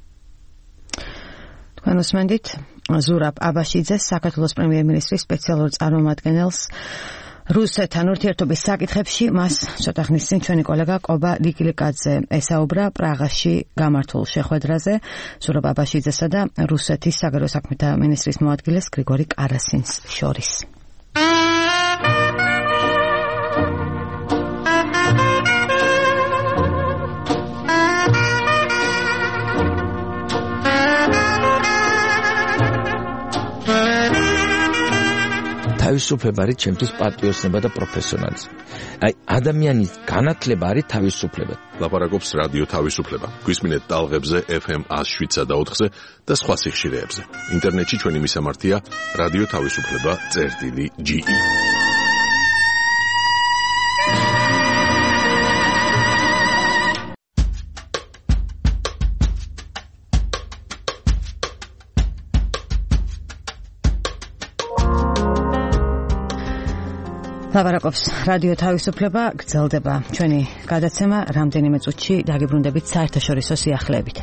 თქვენ უსმენთ ზურაბ აბაშიძეს, საქართველოს პრემიერ-მინისტრის სპეციალურ წარმომადგენელს რუსეთთან ურთიერთობის საკითხებში. მას ცოტა ხნის წინ ჩვენი კოლეგა კობა ლიგილიკაძე ესაუბრა პრაღაში გამართულ შეხვედრაზე ზურაბ აბაშიძესა და რუსეთის საგარეო საქმეთა მინისტრის მოადგილეს გრიგორი კარასინს შორის. თავისუფლება არის ჩემთვის პატრიოტიზმი და პროფესიონალიზმი. აი ადამიანის განათლება არის თავისუფლება. ლაპარაკობს რადიო თავისუფლება. გვისმინეთ ტალღებზე ეფ ემ one oh seven და ოთხზე და სხვა სიხშირეებზე. ინტერნეტში ჩვენი მისამართია რადიო თავისუფლება წერტილი ჯი ი. ლაპარაკობს რადიო თავისუფლება, გრძელდება ჩვენი გადაცემა რამდენიმე წუთში დაგიბრუნდებით საერთაშორისო სიახლეებით.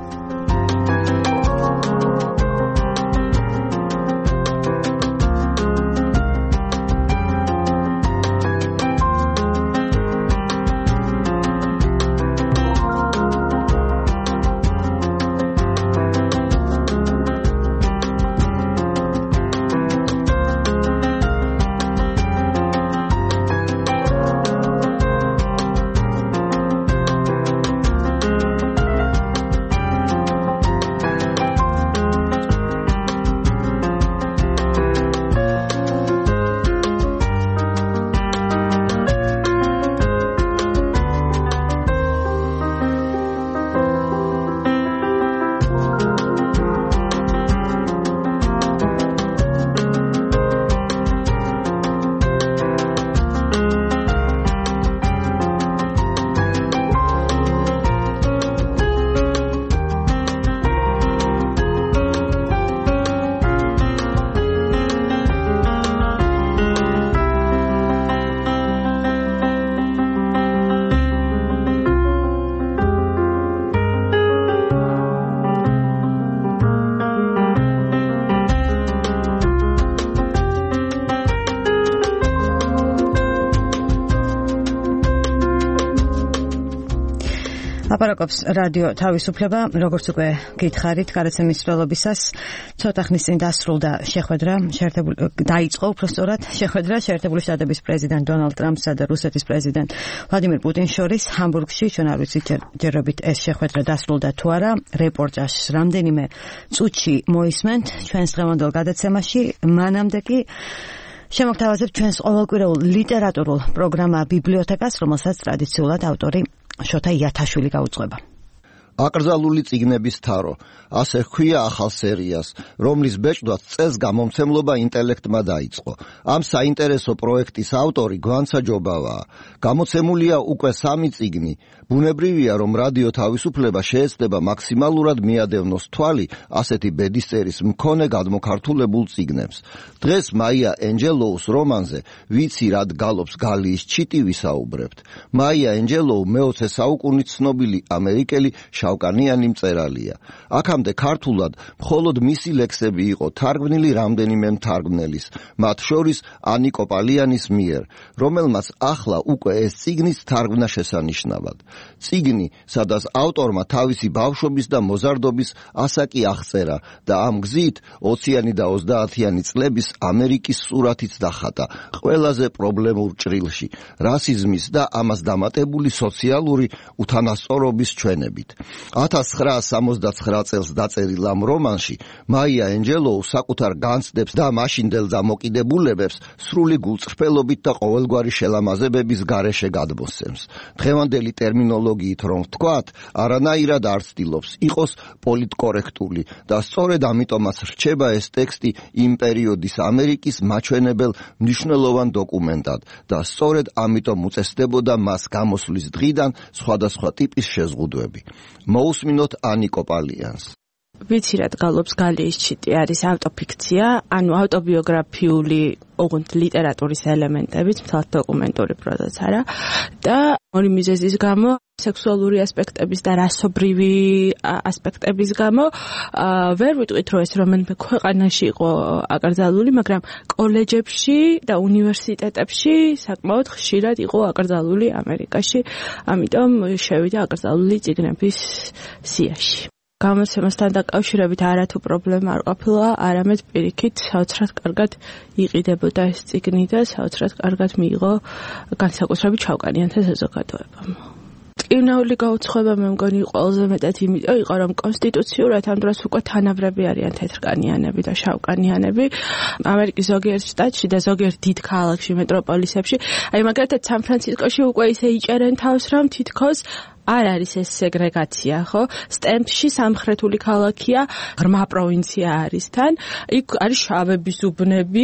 ლაპარაკობს რადიო თავისუფლება, როგორც უკვე გითხარით, გადაცემის მსვლელობისას ცოტა ხნის წინ დასრულდა შეხვედრა, შეერთებული დაიწყო უბრალოდ შეხვედრა შეერთებული შტატების პრეზიდენტ დონალდ ტრამპსა და რუსეთის პრეზიდენტ ვლადიმირ პუტინს შორის ჰამბურგში. ჩვენ არ ვიცით ჯერობით ეს შეხვედრა დასრულდა თუ არა. რეპორტაჟს რამდენიმე წუთში მოისმენთ ჩვენს დღევანდელ გადაცემაში. მანამდე კი შემოგთავაზებთ ჩვენს ყოველკვირეულ ლიტერატურულ პროგრამა ბიბლიოთეკას, რომელსაც ტრადიციულად ავტორი შოთა იათაშვილი გაუძღვება. აკრძალული წიგნების თარო, ასე ჰქვია ახალ სერიას, რომლის ბეჭდვაც წელს გამომცემლობა ინტელექტმა დაიწყო. ამ საინტერესო პროექტის ავტორი გვანცა ჯობავაა. გამოცემულია უკვე სამი წიგნი. ბუნებრივია, რომ რადიო თავისუფლება შეეცდება მაქსიმალურად მიადევნოს თვალი ასეთი ბედისწერის მქონე გადმოქართულებულ წიგნებს. დღეს მაია ენჯელოუს რომანზე ვიცი რად გალობს გალიის ჩიტი ვისაუბრებთ. მაია ენჯელოუ მეოცე საუკუნის ცნობილი ამერიკელი შავკანიანი მწერალია. აქამდე ქართულად მხოლოდ მისი ლექსები იყო თარგმნილი რამდენიმე მთარგმნელის, მათ შორის ანიკო პალიანის მიერ, რომელმაც ახლა უკვე ეს წიგნიც თარგმნა შესანიშნავად. წიგნი, სადაც ავტორმა თავისი ბავშვობის და მოზარდობის ასაკი აღწერა და ამ გზით ოციანი და ოცდაათიანი წლების ამერიკის სურათიც დახატა ყველაზე პრობლემურ ჭრილში, რასიზმის და ამას დამატებული სოციალური უთანასწორობის ჩვენებით. ათას ცხრაას სამოცდაცხრა წელს დაწერილ ამ რომანში მაია ენჯელოუ საკუთარ განცდებს და მაშინდელ დამოკიდებულებებს სრული გულწრფელობით და ყოველგვარი შელამაზებების გარეშე გადმოსცემს. დღევანდელი ტერმინოლოგიით რომ ვთქვათ, არანაირად არ ცდილობს იყოს პოლიტკორექტული და სწორედ ამიტომაც რჩება ეს ტექსტი იმ პერიოდის ამერიკის მაჩვენებელ მნიშვნელოვან დოკუმენტად და სწორედ ამიტომ უწესდებოდა მას გამოსვლის დღიდან სხვადასხვა ტიპის შეზღუდვები. მოусმინოთ ანიკო პალიანს. ვიცი რად გალობს გალიის ჩიტი არის ავტოფიქცია, ანუ ავტობიოგრაფიული ოღონდ ლიტერატურის ელემენტებით, მთლად დოკუმენტური პროზაც არა და ორი მიზეზის გამო, სექსუალური ასპექტების და რასობრივი ასპექტების გამო ვერ ვიტყვით, რომ ეს რომელიმე ქვეყანაში იყო აკრძალული, მაგრამ კოლეჯებში და უნივერსიტეტებში საკმაოდ ხშირად იყო აკრძალული ამერიკაში, ამიტომ შევიდა აკრძალული წიგნების სიაში. გამოცემასთან დაკავშირებით არათუ პრობლემა არ ყოფილა, არამედ პირიქით საოცრად კარგად იყიდებოდა ეს წიგნი და საოცრად კარგად მიიღო განსაკუთრებით შავკანიანთა საზოგადოებამ. ტკივნეული გაუცხოება მე მგონი ყველაზე მეტად იმიტომ იყო, რომ კონსტიტუციურად ამ დროს უკვე თანაბრები არიან თეთრკანიანები და შავკანიანები ამერიკის ზოგიერთ შტატში და ზოგიერთ დიდ ქალაქში, მეტროპოლისებში. აი მაგალითად სან-ფრანცისკოში უკვე ისე იჭერენ თავს, რომ თითქოს არ არის ეს სეგრეგაცია, ხო? სტემპში სამხრეთული ქალაქია, ღრმა პროვინცია არის თან. იქ არის შავების უბნები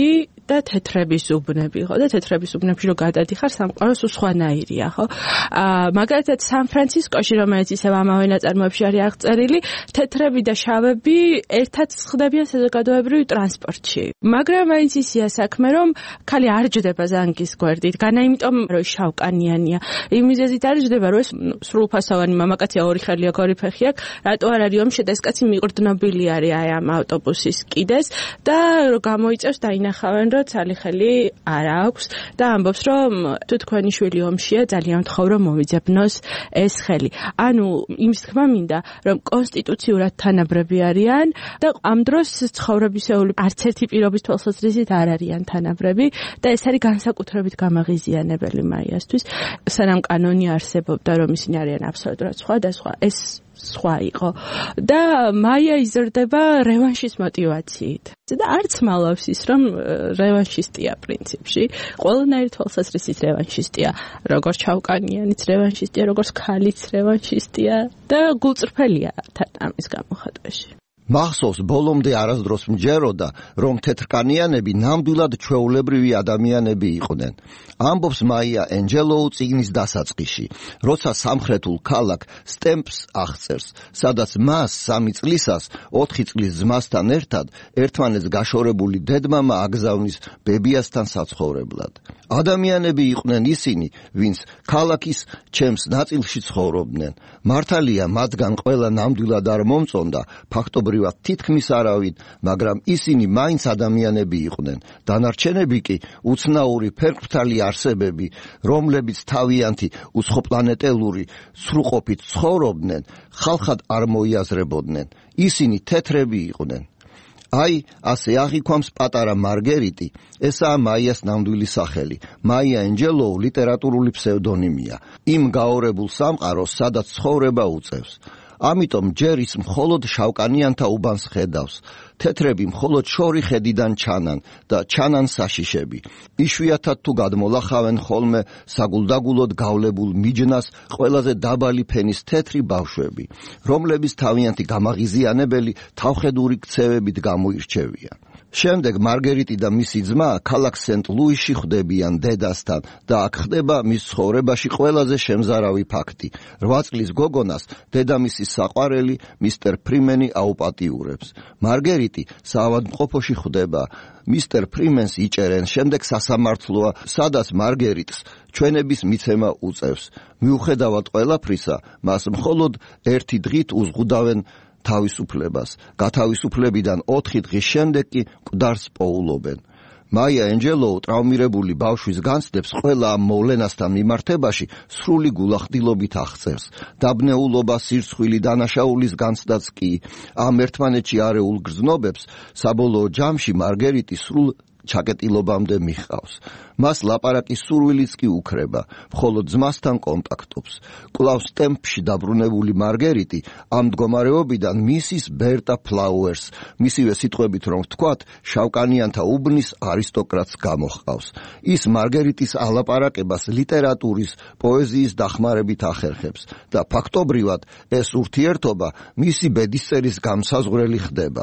და თეთრების უბნები იყო და თეთრების უბნებში რო გადადიხარ სამყაროს სხვანაირია ხო აა მაგალითად სან-ფრანცისკოში რომელიც ისევ ამავე ნაწარმოებში არის აღწერილი თეთრები და შავები ერთად ხდებიან საზოგადოებრივ ტრანსპორტში მაგრამ მაინც ისია საქმე რომ ხალი არ ჯდება ზანგის გვერდით განა იმიტომ რომ შავკანიანია იმ მიზეზით არ ჯდება რომ ეს სრულფასოვანი მამაკაცია ორი ხელი აქვს ორი ფეხი აქვს რატო არ არის ომში და ეს კაცი მიყრდნობილი არის აი ამ ავტობუსის კიდეს და გამოიწევს დაინახავენ რომ ცალი ხელი არ აქვს და ამბობს რომ თუ თქვენი შვილი ომშია ძალიან ვთხოვ რომ მოვიძებნოს ეს ხელი ანუ იმის თქმა მინდა რომ კონსტიტუციურად თანაბრები არიან და ამ დროს ცხოვრებისეული არც ერთი პირობის თვალსაზრისით არ არიან თანაბრები და ეს არის განსაკუთრებით გამაღიზიანებელი მაიასთვის სანამ კანონი არსებობდა რომ ისინი არიან აბსოლუტურად სხვადასხვა ეს სხვა იყო და მაია იზრდება რევანშის мотивაციით და არც მალავს ის რომ რევანშისტია პრინციპში ყველანაირი თვალსაზრისით რევანშისტია როგორც ჩავკანიანიც რევანშისტია როგორც ქალიც რევანშისტია და გულწრფელია თან ამის გამოხატვაში მახსოვს ბოლომდე არასდროს მჯეროდა რომ თეთრკანიანები ნამდვილად ჩვეულებრივი ადამიანები იყვნენ ამბობს მაია ენჯელოუ წიგნის დასაწყისში როცა სამხრეთულ ქალაქ სტემპს აღწერს სადაც მას სამი წლისას ოთხი წლის ძმასთან ერთად ერთმანეთს გაშორებული დედმამა აგზავნის ბებიასთან საცხოვრებლად ადამიანები იყვნენ ისინი ვინც ქალაქის ჩემს ნაწილში ცხოვრობდნენ მართალია მათგან ყველა ნამდვილად არ მომწონდა ფაქტობრივად თითქმის არავინ მაგრამ ისინი მაინც ადამიანები იყვნენ დანარჩენები კი უცნაური ფერფრთალი არსებები რომლებიც თავიანთი უცხოპლანეტელური სრულყოფით ცხოვრობდნენ ხალხად არ მოიაზრებოდნენ ისინი თეთრები იყვნენ აი ასე აღიქვამს პატარა მარგერიტი ესაა მაიას ნამდვილი სახელი მაია ენჯელოუ ლიტერატურული ფსევდონიმია იმ გაორებულ სამყაროს სადაც ცხოვრება უწევს ამიტომ ჯერ ის მხოლოდ შავკანიანთა უბანს ხედავს თეთრები მხოლოდ შორი ხედიდან ჩანან და ჩანან საშიშები იშვიათად თუ გადმოლახავენ ხოლმე საგულდაგულოდ გავლებულ მიჯნას ყველაზე დაბალი ფენის თეთრი ბავშვები რომლების თავიანთი გამაღიზიანებელი თავხედური ქცევებით გამოირჩევიან შემდეგ მარგერიტი და მისი ძმა ქალაქ სენტ-ლუისში ხვდებიან დედასთან და აქ ხდება მის ცხოვრებაში ყველაზე შემზარავი ფაქტი. რვა წლის გოგონას დედამისის საყვარელი მისტერ ფრიმენი აუპატიურებს. მარგერიტი საავადმყოფოში ხვდება. მისტერ ფრიმენს იჭერენ, შემდეგ სასამართლოა, სადაც მარგერიტს ჩვენების მიცემა უწევს. მიუხედავად ყველაფრისა, მას მხოლოდ ერთი დღით უზღუდავენ თავისუფლებას. გათავისუფლებიდან ოთხი დღის შემდეგ კი მკვდარს პოულობენ. მაია ენჯელოუ ტრავმირებული ბავშვის განცდებს ყველა ამ მოვლენასთან მიმართებაში სრული გულახდილობით აღწერს. დაბნეულობა, სირცხვილი, დანაშაულის განცდაც კი ამ ერთმანეთში არეულ გრძნობებს საბოლოო ჯამში მარგერიტი სრულ ჩაკეტილობამდე მიჰყავს. მას ლაპარაკის სურვილიც კი უქრება, მხოლოდ ძმასთან კონტაქტობს. კვლავ სტემპში დაბრუნებული მარგერიტი ამ მდგომარეობიდან მისის ბერტა ფლაუერს, მისივე სიტყვებით რომ ვთქვათ, შავკანიანთა უბნის არისტოკრატს გამოჰყავს. ის მარგერიტის ალაპარაკებას ლიტერატურის, პოეზიის დახმარებით ახერხებს და ფაქტობრივად ეს ურთიერთობა მისი ბედისწერის გამსაზღვრელი ხდება.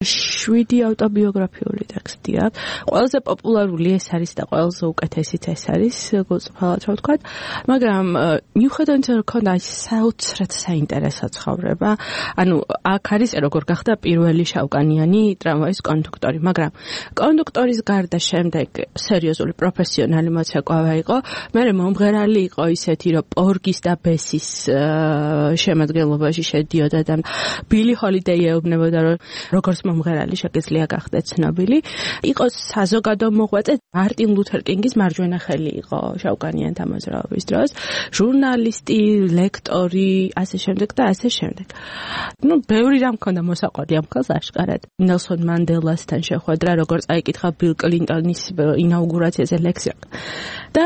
შვიდი ავტობიოგრაფიული ტექსტი აქვს. ყველაზე პოპულარული ეს არის და ყველაზე უკეთესიც ეს არის, გულწრფელად რა ვთქვათ, მაგრამ მიუხედავად რომ ქონდა საოცრად საინტერესო ცხოვრება, ანუ აქ არის როგორ გახდა პირველი შავკანიანი ტრამვაის კონდუქტორი, მაგრამ კონდუქტორის გარდა შემდეგ სერიოზული პროფესიონალი მოცეკვავა იყო, მერე მომღერალი იყო ისეთი, რომ პორგის და ბესის შემადგენლობაში შედიოდა და ბილი ჰოლიდეი ეუბნებოდა, რომ როგორც მომღერალი შეგეძლია გახდეთ ცნობილი. იყო საზოგადო მოღვაწე, მარტინ ლუთერ კინგის მარჯვენა ხელი იყო შავკანიანთა მოძრაობის დროს, ჟურნალისტი, ლექტორი, ასე შემდეგ და ასე შემდეგ. ნუ ბევრი რამ მქონდა მოსაყვარი ამ ხალხს აშკარად. ნელსონ მანდელასთან შეხვედრა, როგორც აიკითხა ბილ კლინტონის ინაუგურაციაზე ლექსია. და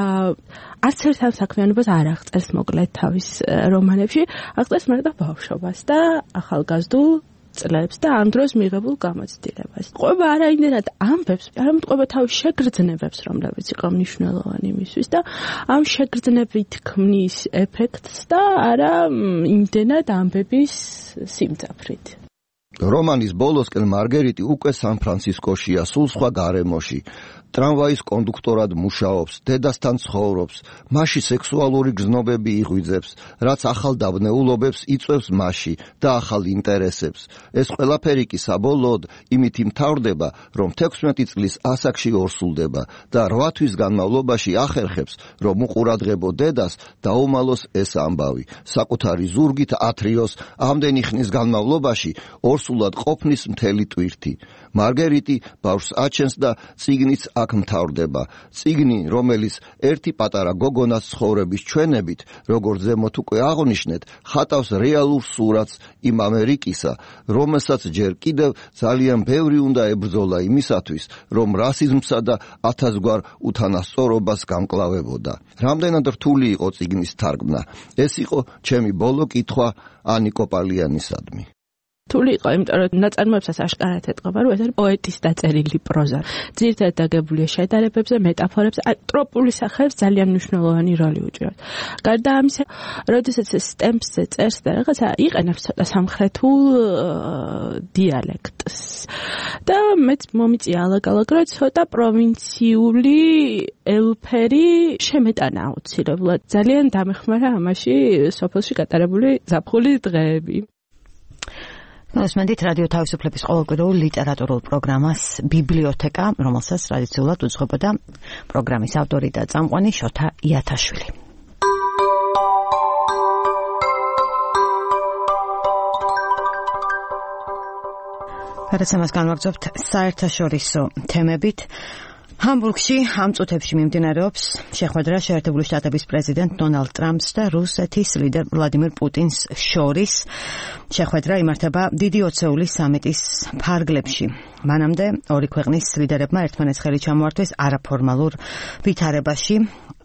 არც ერთ ამ საქმიანობას არ აღწერს მოკლედ თავის რომანებში, აღწერს მაგრამ ბავშვობას და ახალგაზრდულ წლებს და ამ დროს მიღებულ გამოცდილებას. ყვება არა იმდენად ამბებს, არამედ ყვება თავის შეგრძნებებს, რომლებიც იყო მნიშვნელოვანი იმისთვის და ამ შეგრძნებით ქმნის ეფექტს და არა იმდენად ამბების სიმძაფრით. რომანის ბოლოსკენ მარგერიტი უკვე სან-ფრანცისკოშია, სულ სხვა გარემოში. ტრამვაის კონდუქტორად მუშაობს, დედასთან ცხოვრობს, მასში სექსუალური გზნობები იღვიძებს, რაც ახალ დაბნეულობებს იწვევს მასში და ახალ ინტერესებს. ეს ყველაფერი კი საბოლოოდ იმით იმთავრდება, რომ თექვსმეტი წლის ასაკში ორსულდება და რვა თვის განმავლობაში ახერხებს, რომ უყურადღებო დედას დაუმალოს ეს ამბავი. საკუთარი ზურგით ათრიოს ამდენი ხნის განმავლობაში ორსულად ყოფნის მთელი ტვირთი. მარგერიტი ბავშვს აჩენს და წიგნიც აქ მთავრდება. წიგნი, რომელიც ერთი პატარა გოგონას ცხოვრების ჩვენებით, როგორც ზემოთ უკვე აღნიშნეთ, ხატავს რეალურ სურათს იმ ამერიკისა, რომელსაც ჯერ კიდევ ძალიან ბევრი უნდა ებრძოლა იმისათვის, რომ რასიზმსა და ათასგვარ უთანასწორობას გამკლავებოდა. რამდენად რთული იყო წიგნის თარგმნა. ეს იყო ჩემი ბოლო კითხვა ანი კოპალიანისადმი. რთული იყო, იმიტომ რომ ნაწარმოებსაც აშკარად ეტყობა, რომ ეს არის პოეტის დაწერილი პროზა. ძირითადად დაგებულია შედარებებზე, მეტაფორებზე, ტროპული სახეებს ძალიან მნიშვნელოვანი როლი უჭირავს. გარდა ამისა, როდესაც ეს სტემპსზე წერს და რაღაცა იყენებს ცოტა სამხრეთულ დიალექტს. და მეც მომიწია ალაგ-ალაგ, რომ ცოტა პროვინციული ელფერი შემეტანა აუცილებლად. ძალიან დამეხმარა ამაში სოფელში გატარებული ზაფხული დღეები. მოსმენთ რადიო თავისუფლების ყოველკვირეულ ლიტერატურულ პროგრამას ბიბლიოთეკა, რომელსაც ტრადიციულად უძღვებოდა პროგრამის ავტორი და წამყვანი შოთა იათაშვილი. გადაცემას განვაგრძობთ საერთაშორისო თემებით. ჰამბურგში ამ წუთებში მიმდინარეობს შეხვედრა შეერთებული შტატების პრეზიდენტ დონალდ ტრამპს და რუსეთის ლიდერ ვლადიმირ პუტინს შორის. შეხვედრა იმართება დიდი ოცეულის სამიტის ფარგლებში. მანამდე ორი ქვეყნის ლიდერებმა ერთმანეთს ხელი ჩამოართვეს არაფორმალურ ვითარებაში,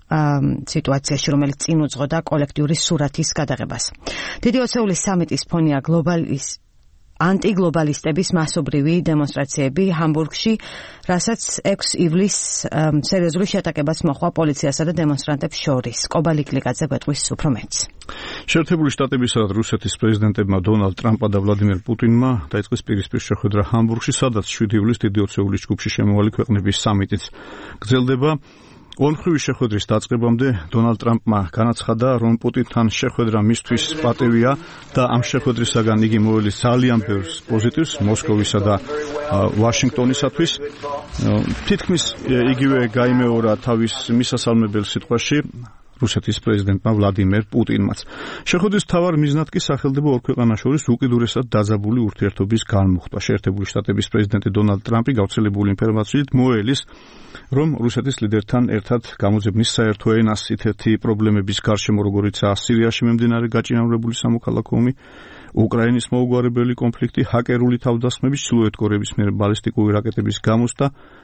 სიტუაციაში, რომელიც წინ უძღოდა კოლექტიური სურათის გადაღებას. დიდი ოცეულის სამიტის ფონია გლობალის ანტიგლობალისტების მასობრივი დემონსტრაციები ჰამბურგში, რასაც ექვსი ივლისს სერიოზული შეტაკებაც მოჰყვა პოლიციასა და დემონსტრანტებს შორის. კობა ლიკლიკაძე გვეტყვის უფრო მეტს. შეერთებული შტატებისა და რუსეთის პრეზიდენტებმა დონალდ ტრამპმა და ვლადიმირ პუტინმა დაიწყეს პირისპირ შეხვედრა ჰამბურგში, სადაც შვიდი ივლისს დიდი ოცეულის ჯგუფში შემოვალი ქვეყნების სამიტიც გრძელდება. ორმხრივი შეხვედრის დაწყებამდე დონალდ ტრამპმა განაცხადა, რომ პუტინთან შეხვედრა მისთვის პატევია და ამ შეხვედრისაგან იგი მოელის ძალიან ბევრ პოზიტივს მოსკოვისა და ვაშინგტონისათვის. თითქმის იგივე გაიმეორა თავის მისასალმებელ სიტყვაში რუსეთის პრეზიდენტმა ვლადიმერ პუტინმაც. შეხვედრის მთავარ მიზნად კი სახელდება ორ ქვეყანას შორის უკიდურესად დაძაბული ურთიერთობის განმუხტვა. შეერთებული შტატების პრეზიდენტი დონალდ ტრამპი გავრცელებული ინფორმაციით მოელის, რომ რუსეთის ლიდერთან ერთად გამოძებნის საერთო ენას ისეთი პრობლემების გარშემო, როგორიცაა სირიაში მიმდინარე გაჭიანურებული სამოქალაქო ომი, უკრაინის მოუგვარებელი კონფლიქტი, ჰაკერული თავდასხმების, ჩრდილოეთ კორეის მიერ ბალისტიკური რაკეტების გამოსვლა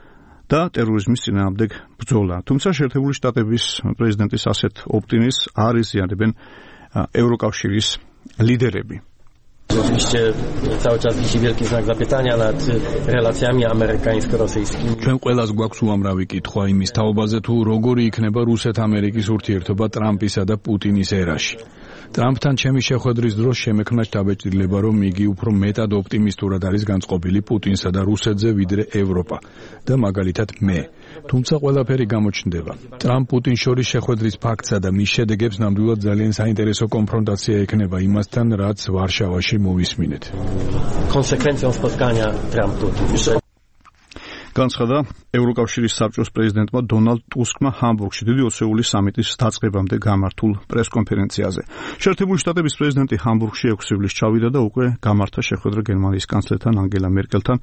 და ტერორიზმის წინააღმდეგ ბრძოლა. თუმცა შეერთებული შტატების პრეზიდენტის ასეთ ოპტიმიზმს არ იზიარებენ ევროკავშირის ლიდერები. Oczywiście cały czas wisi wielki znak zapytania nad relacjami amerykańsko-rosyjskimi. Ჩვენ ყველას გვაქვს უამრავი კითხვა იმის თაობაზე, თუ როგორი იქნება რუსეთ-ამერიკის ურთიერთობა ტრამპისა და პუტინის ერაში. ტრამპთან ჩემი შეხვედრის დროს შემექმნა შთაბეჭდილება, რომ იგი უფრო მეტად ოპტიმისტურად არის განწყობილი პუტინსა და რუსეთზე, ვიდრე ევროპა და მაგალითად მე. თუმცა ყველაფერი გამოჩნდება. ტრამპ-პუტინ შორის შეხვედრის ფაქტსა და მის შედეგებს ნამდვილად ძალიან საინტერესო კონფრონტაცია ექნება იმასთან, რაც ვარშავაში მოვისმინეთ. Konsekwencją spotkania Trump-Putin. განცხადა ევროკავშირის საბჭოს პრეზიდენტმა დონალდ ტუსკმა ჰამბურგში დიდი ოცეულის სამიტის დაწყებამდე გამართულ პრესკონფერენციაზე. შეერთებული შტატების პრეზიდენტი ჰამბურგში ექვსი ივლისს ჩავიდა და უკვე გამართა შეხვედრა გერმანიის კანცლერთან ანგელა მერკელთან.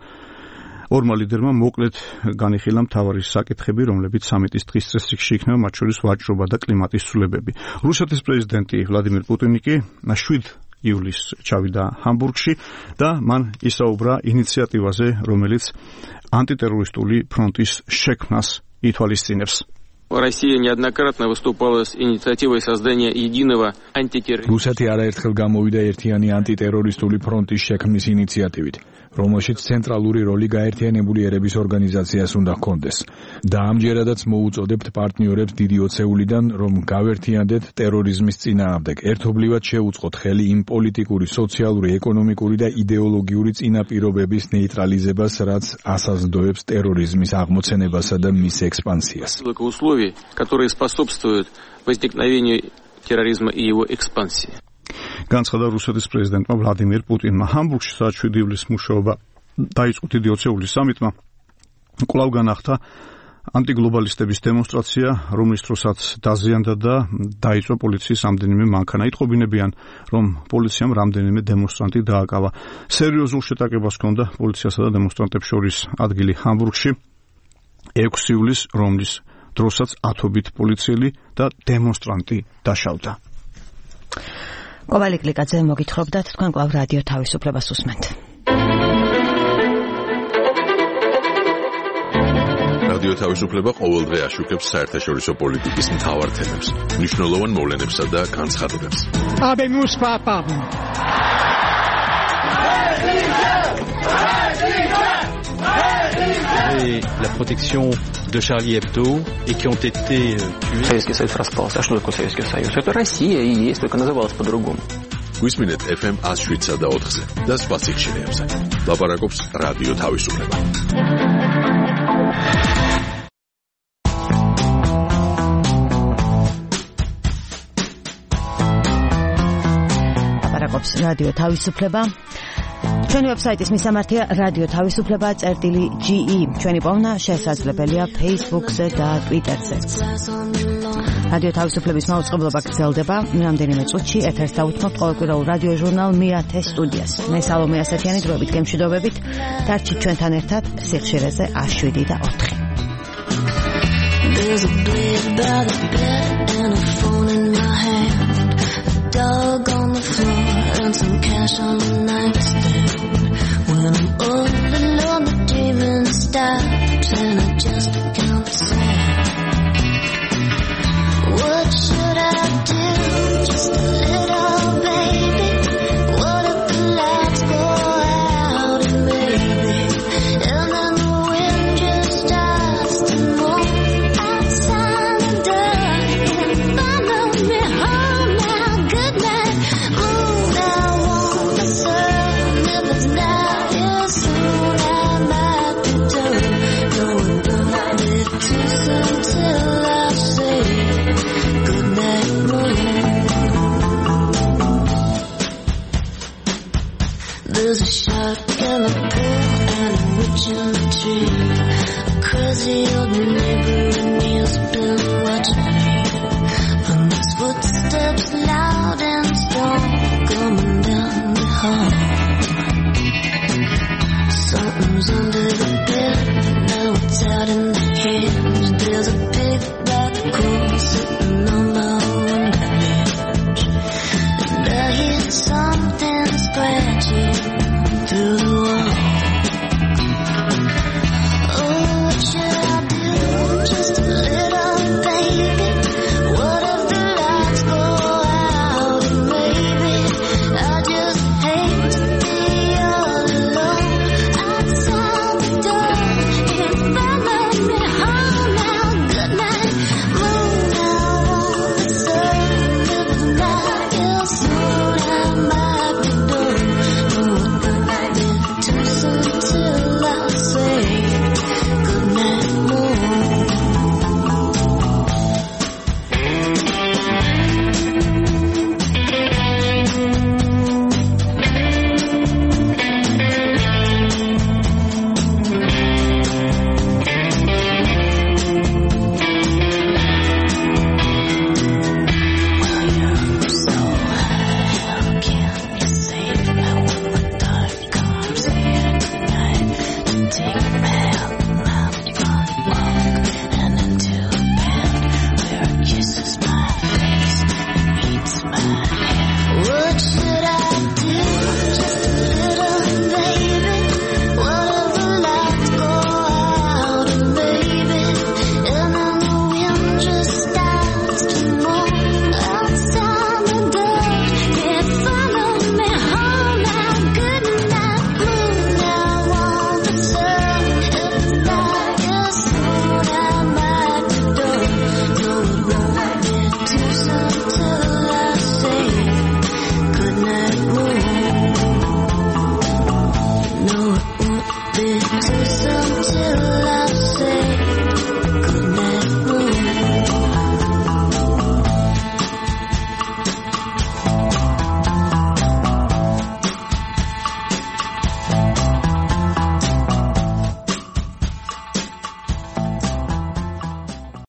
ორმა ლიდერმა მოკლედ განიხილა მთავარი საკითხები, რომლებიც სამიტის დღის წესრიგში იქნება, მათ შორის ვაჭრობა და კლიმატის ცვლილებები. რუსეთის პრეზიდენტი ვლადიმირ პუტინი კი შვიდ ივლისს ჩავიდა ჰამბურგში და მან ისაუბრა ინიციატივაზე, რომელიც ანტიტერორისტული ფრონტის შექმნას ითვალისწინებს. Россия неоднократно выступала с инициативой создания единого антитеррористического. რუსეთი არაერთხელ გამოვიდა ერთიანი ანტიტერორისტული ფრონტის შექმნის ინიციატივით, რომელშიც ცენტრალური როლი გაერთიანებული ერების ორგანიზაციას უნდა ჰქონდეს. და ამჯერადაც მოუწოდებთ პარტნიორებს დიდი ოცეულიდან, რომ გავერთიანდეთ ტერორიზმის წინააღმდეგ, ერთობლივად შეუწყოთ ხელი იმ პოლიტიკური, სოციალური, ეკონომიკური და იდეოლოგიური წინაპირობების ნეიტრალიზებას, რაც ასაზრდოებს ტერორიზმის აღმოცენებასა და მის ექსპანსიას. которые способствуют возникновению терроризма и его экспансии. განცხადა რუსეთის პრეზიდენტმა ვლადიმირ პუტინმა. ჰამბურგში საათ შვიდი ივლისის მუშაობა დაიწყო დიდი ოცეულის სამიტმა. კვლავ განახდა ანტიგლობალისტების დემონსტრაცია, რომლის დროსაც დაზიანდა და დაიწვა პოლიციის რამდენიმე მანქანა. იტყობინებიან, რომ პოლიციამ რამდენიმე დემონსტრანტი დააკავა. სერიოზულ შეტაკებას ჰქონდა პოლიციასა და დემონსტრანტებს შორის ადგილი ჰამბურგში ექვსი ივლისს, რომლის დროსაც ათობით პოლიციელი და დემონსტრანტი დაშავდა. ковალი კლიკაძე მოგითხრობდათ, თქვენ კვლავ რადიო თავისუფლებას უსმენთ. რადიო თავისუფლება ყოველდღე აშუქებს საერთაშორისო პოლიტიკის მთავარ თემებს, მნიშვნელოვან მოვლენებსა და განცხადებებს. Habemus papam. Et la protection de Charlie Hebdo et qui ont été tués. Советский Союз распался. А что такое Советский Союз? Это Россия и есть, только называлась по-другому. გვისმინეთ эф эм one oh seven და four-ზე და სხვა სიხშირეებზე. ლაპარაკობს რადიო თავისუფლება. ლაპარაკობს რადიო თავისუფლება. ჩვენი ვებსაიტის მისამართია რადიო თავისუფლება წერტილი ჯი ი. ჩვენი პოვნა შესაძლებელია Facebook-ზე და Twitter-ზე. რადიო თავისუფლების მაუწყებლობა გრძელდება. რამდენიმე წუთში ეთერს დავუთმობთ ყოველკვირეულ რადიო ჟურნალ მეათე სტუდიას. მე სალომე ასათიანი დროებით გემშვიდობებით. დარჩით ჩვენთან ერთად სიხშირეზე one seven და four. There's a blade by the bed and a phone in my hand. A dog on the floor and some cash on the nightstand. When I'm all alone, the dreaming stops and I just can't say. What should I do? Just a little baby. What if the lights go out and maybe, and then the wind just starts to move outside the door and follow me home now. Good night, moon. I want the sun. If it's not here soon, I might be done. No, it don't be too soon till I say good night, moon. There's a shark in the pool and a witch in the tree. A crazy old neighbor and he's been watching me. From his footsteps loud and strong coming down the hall. Something's under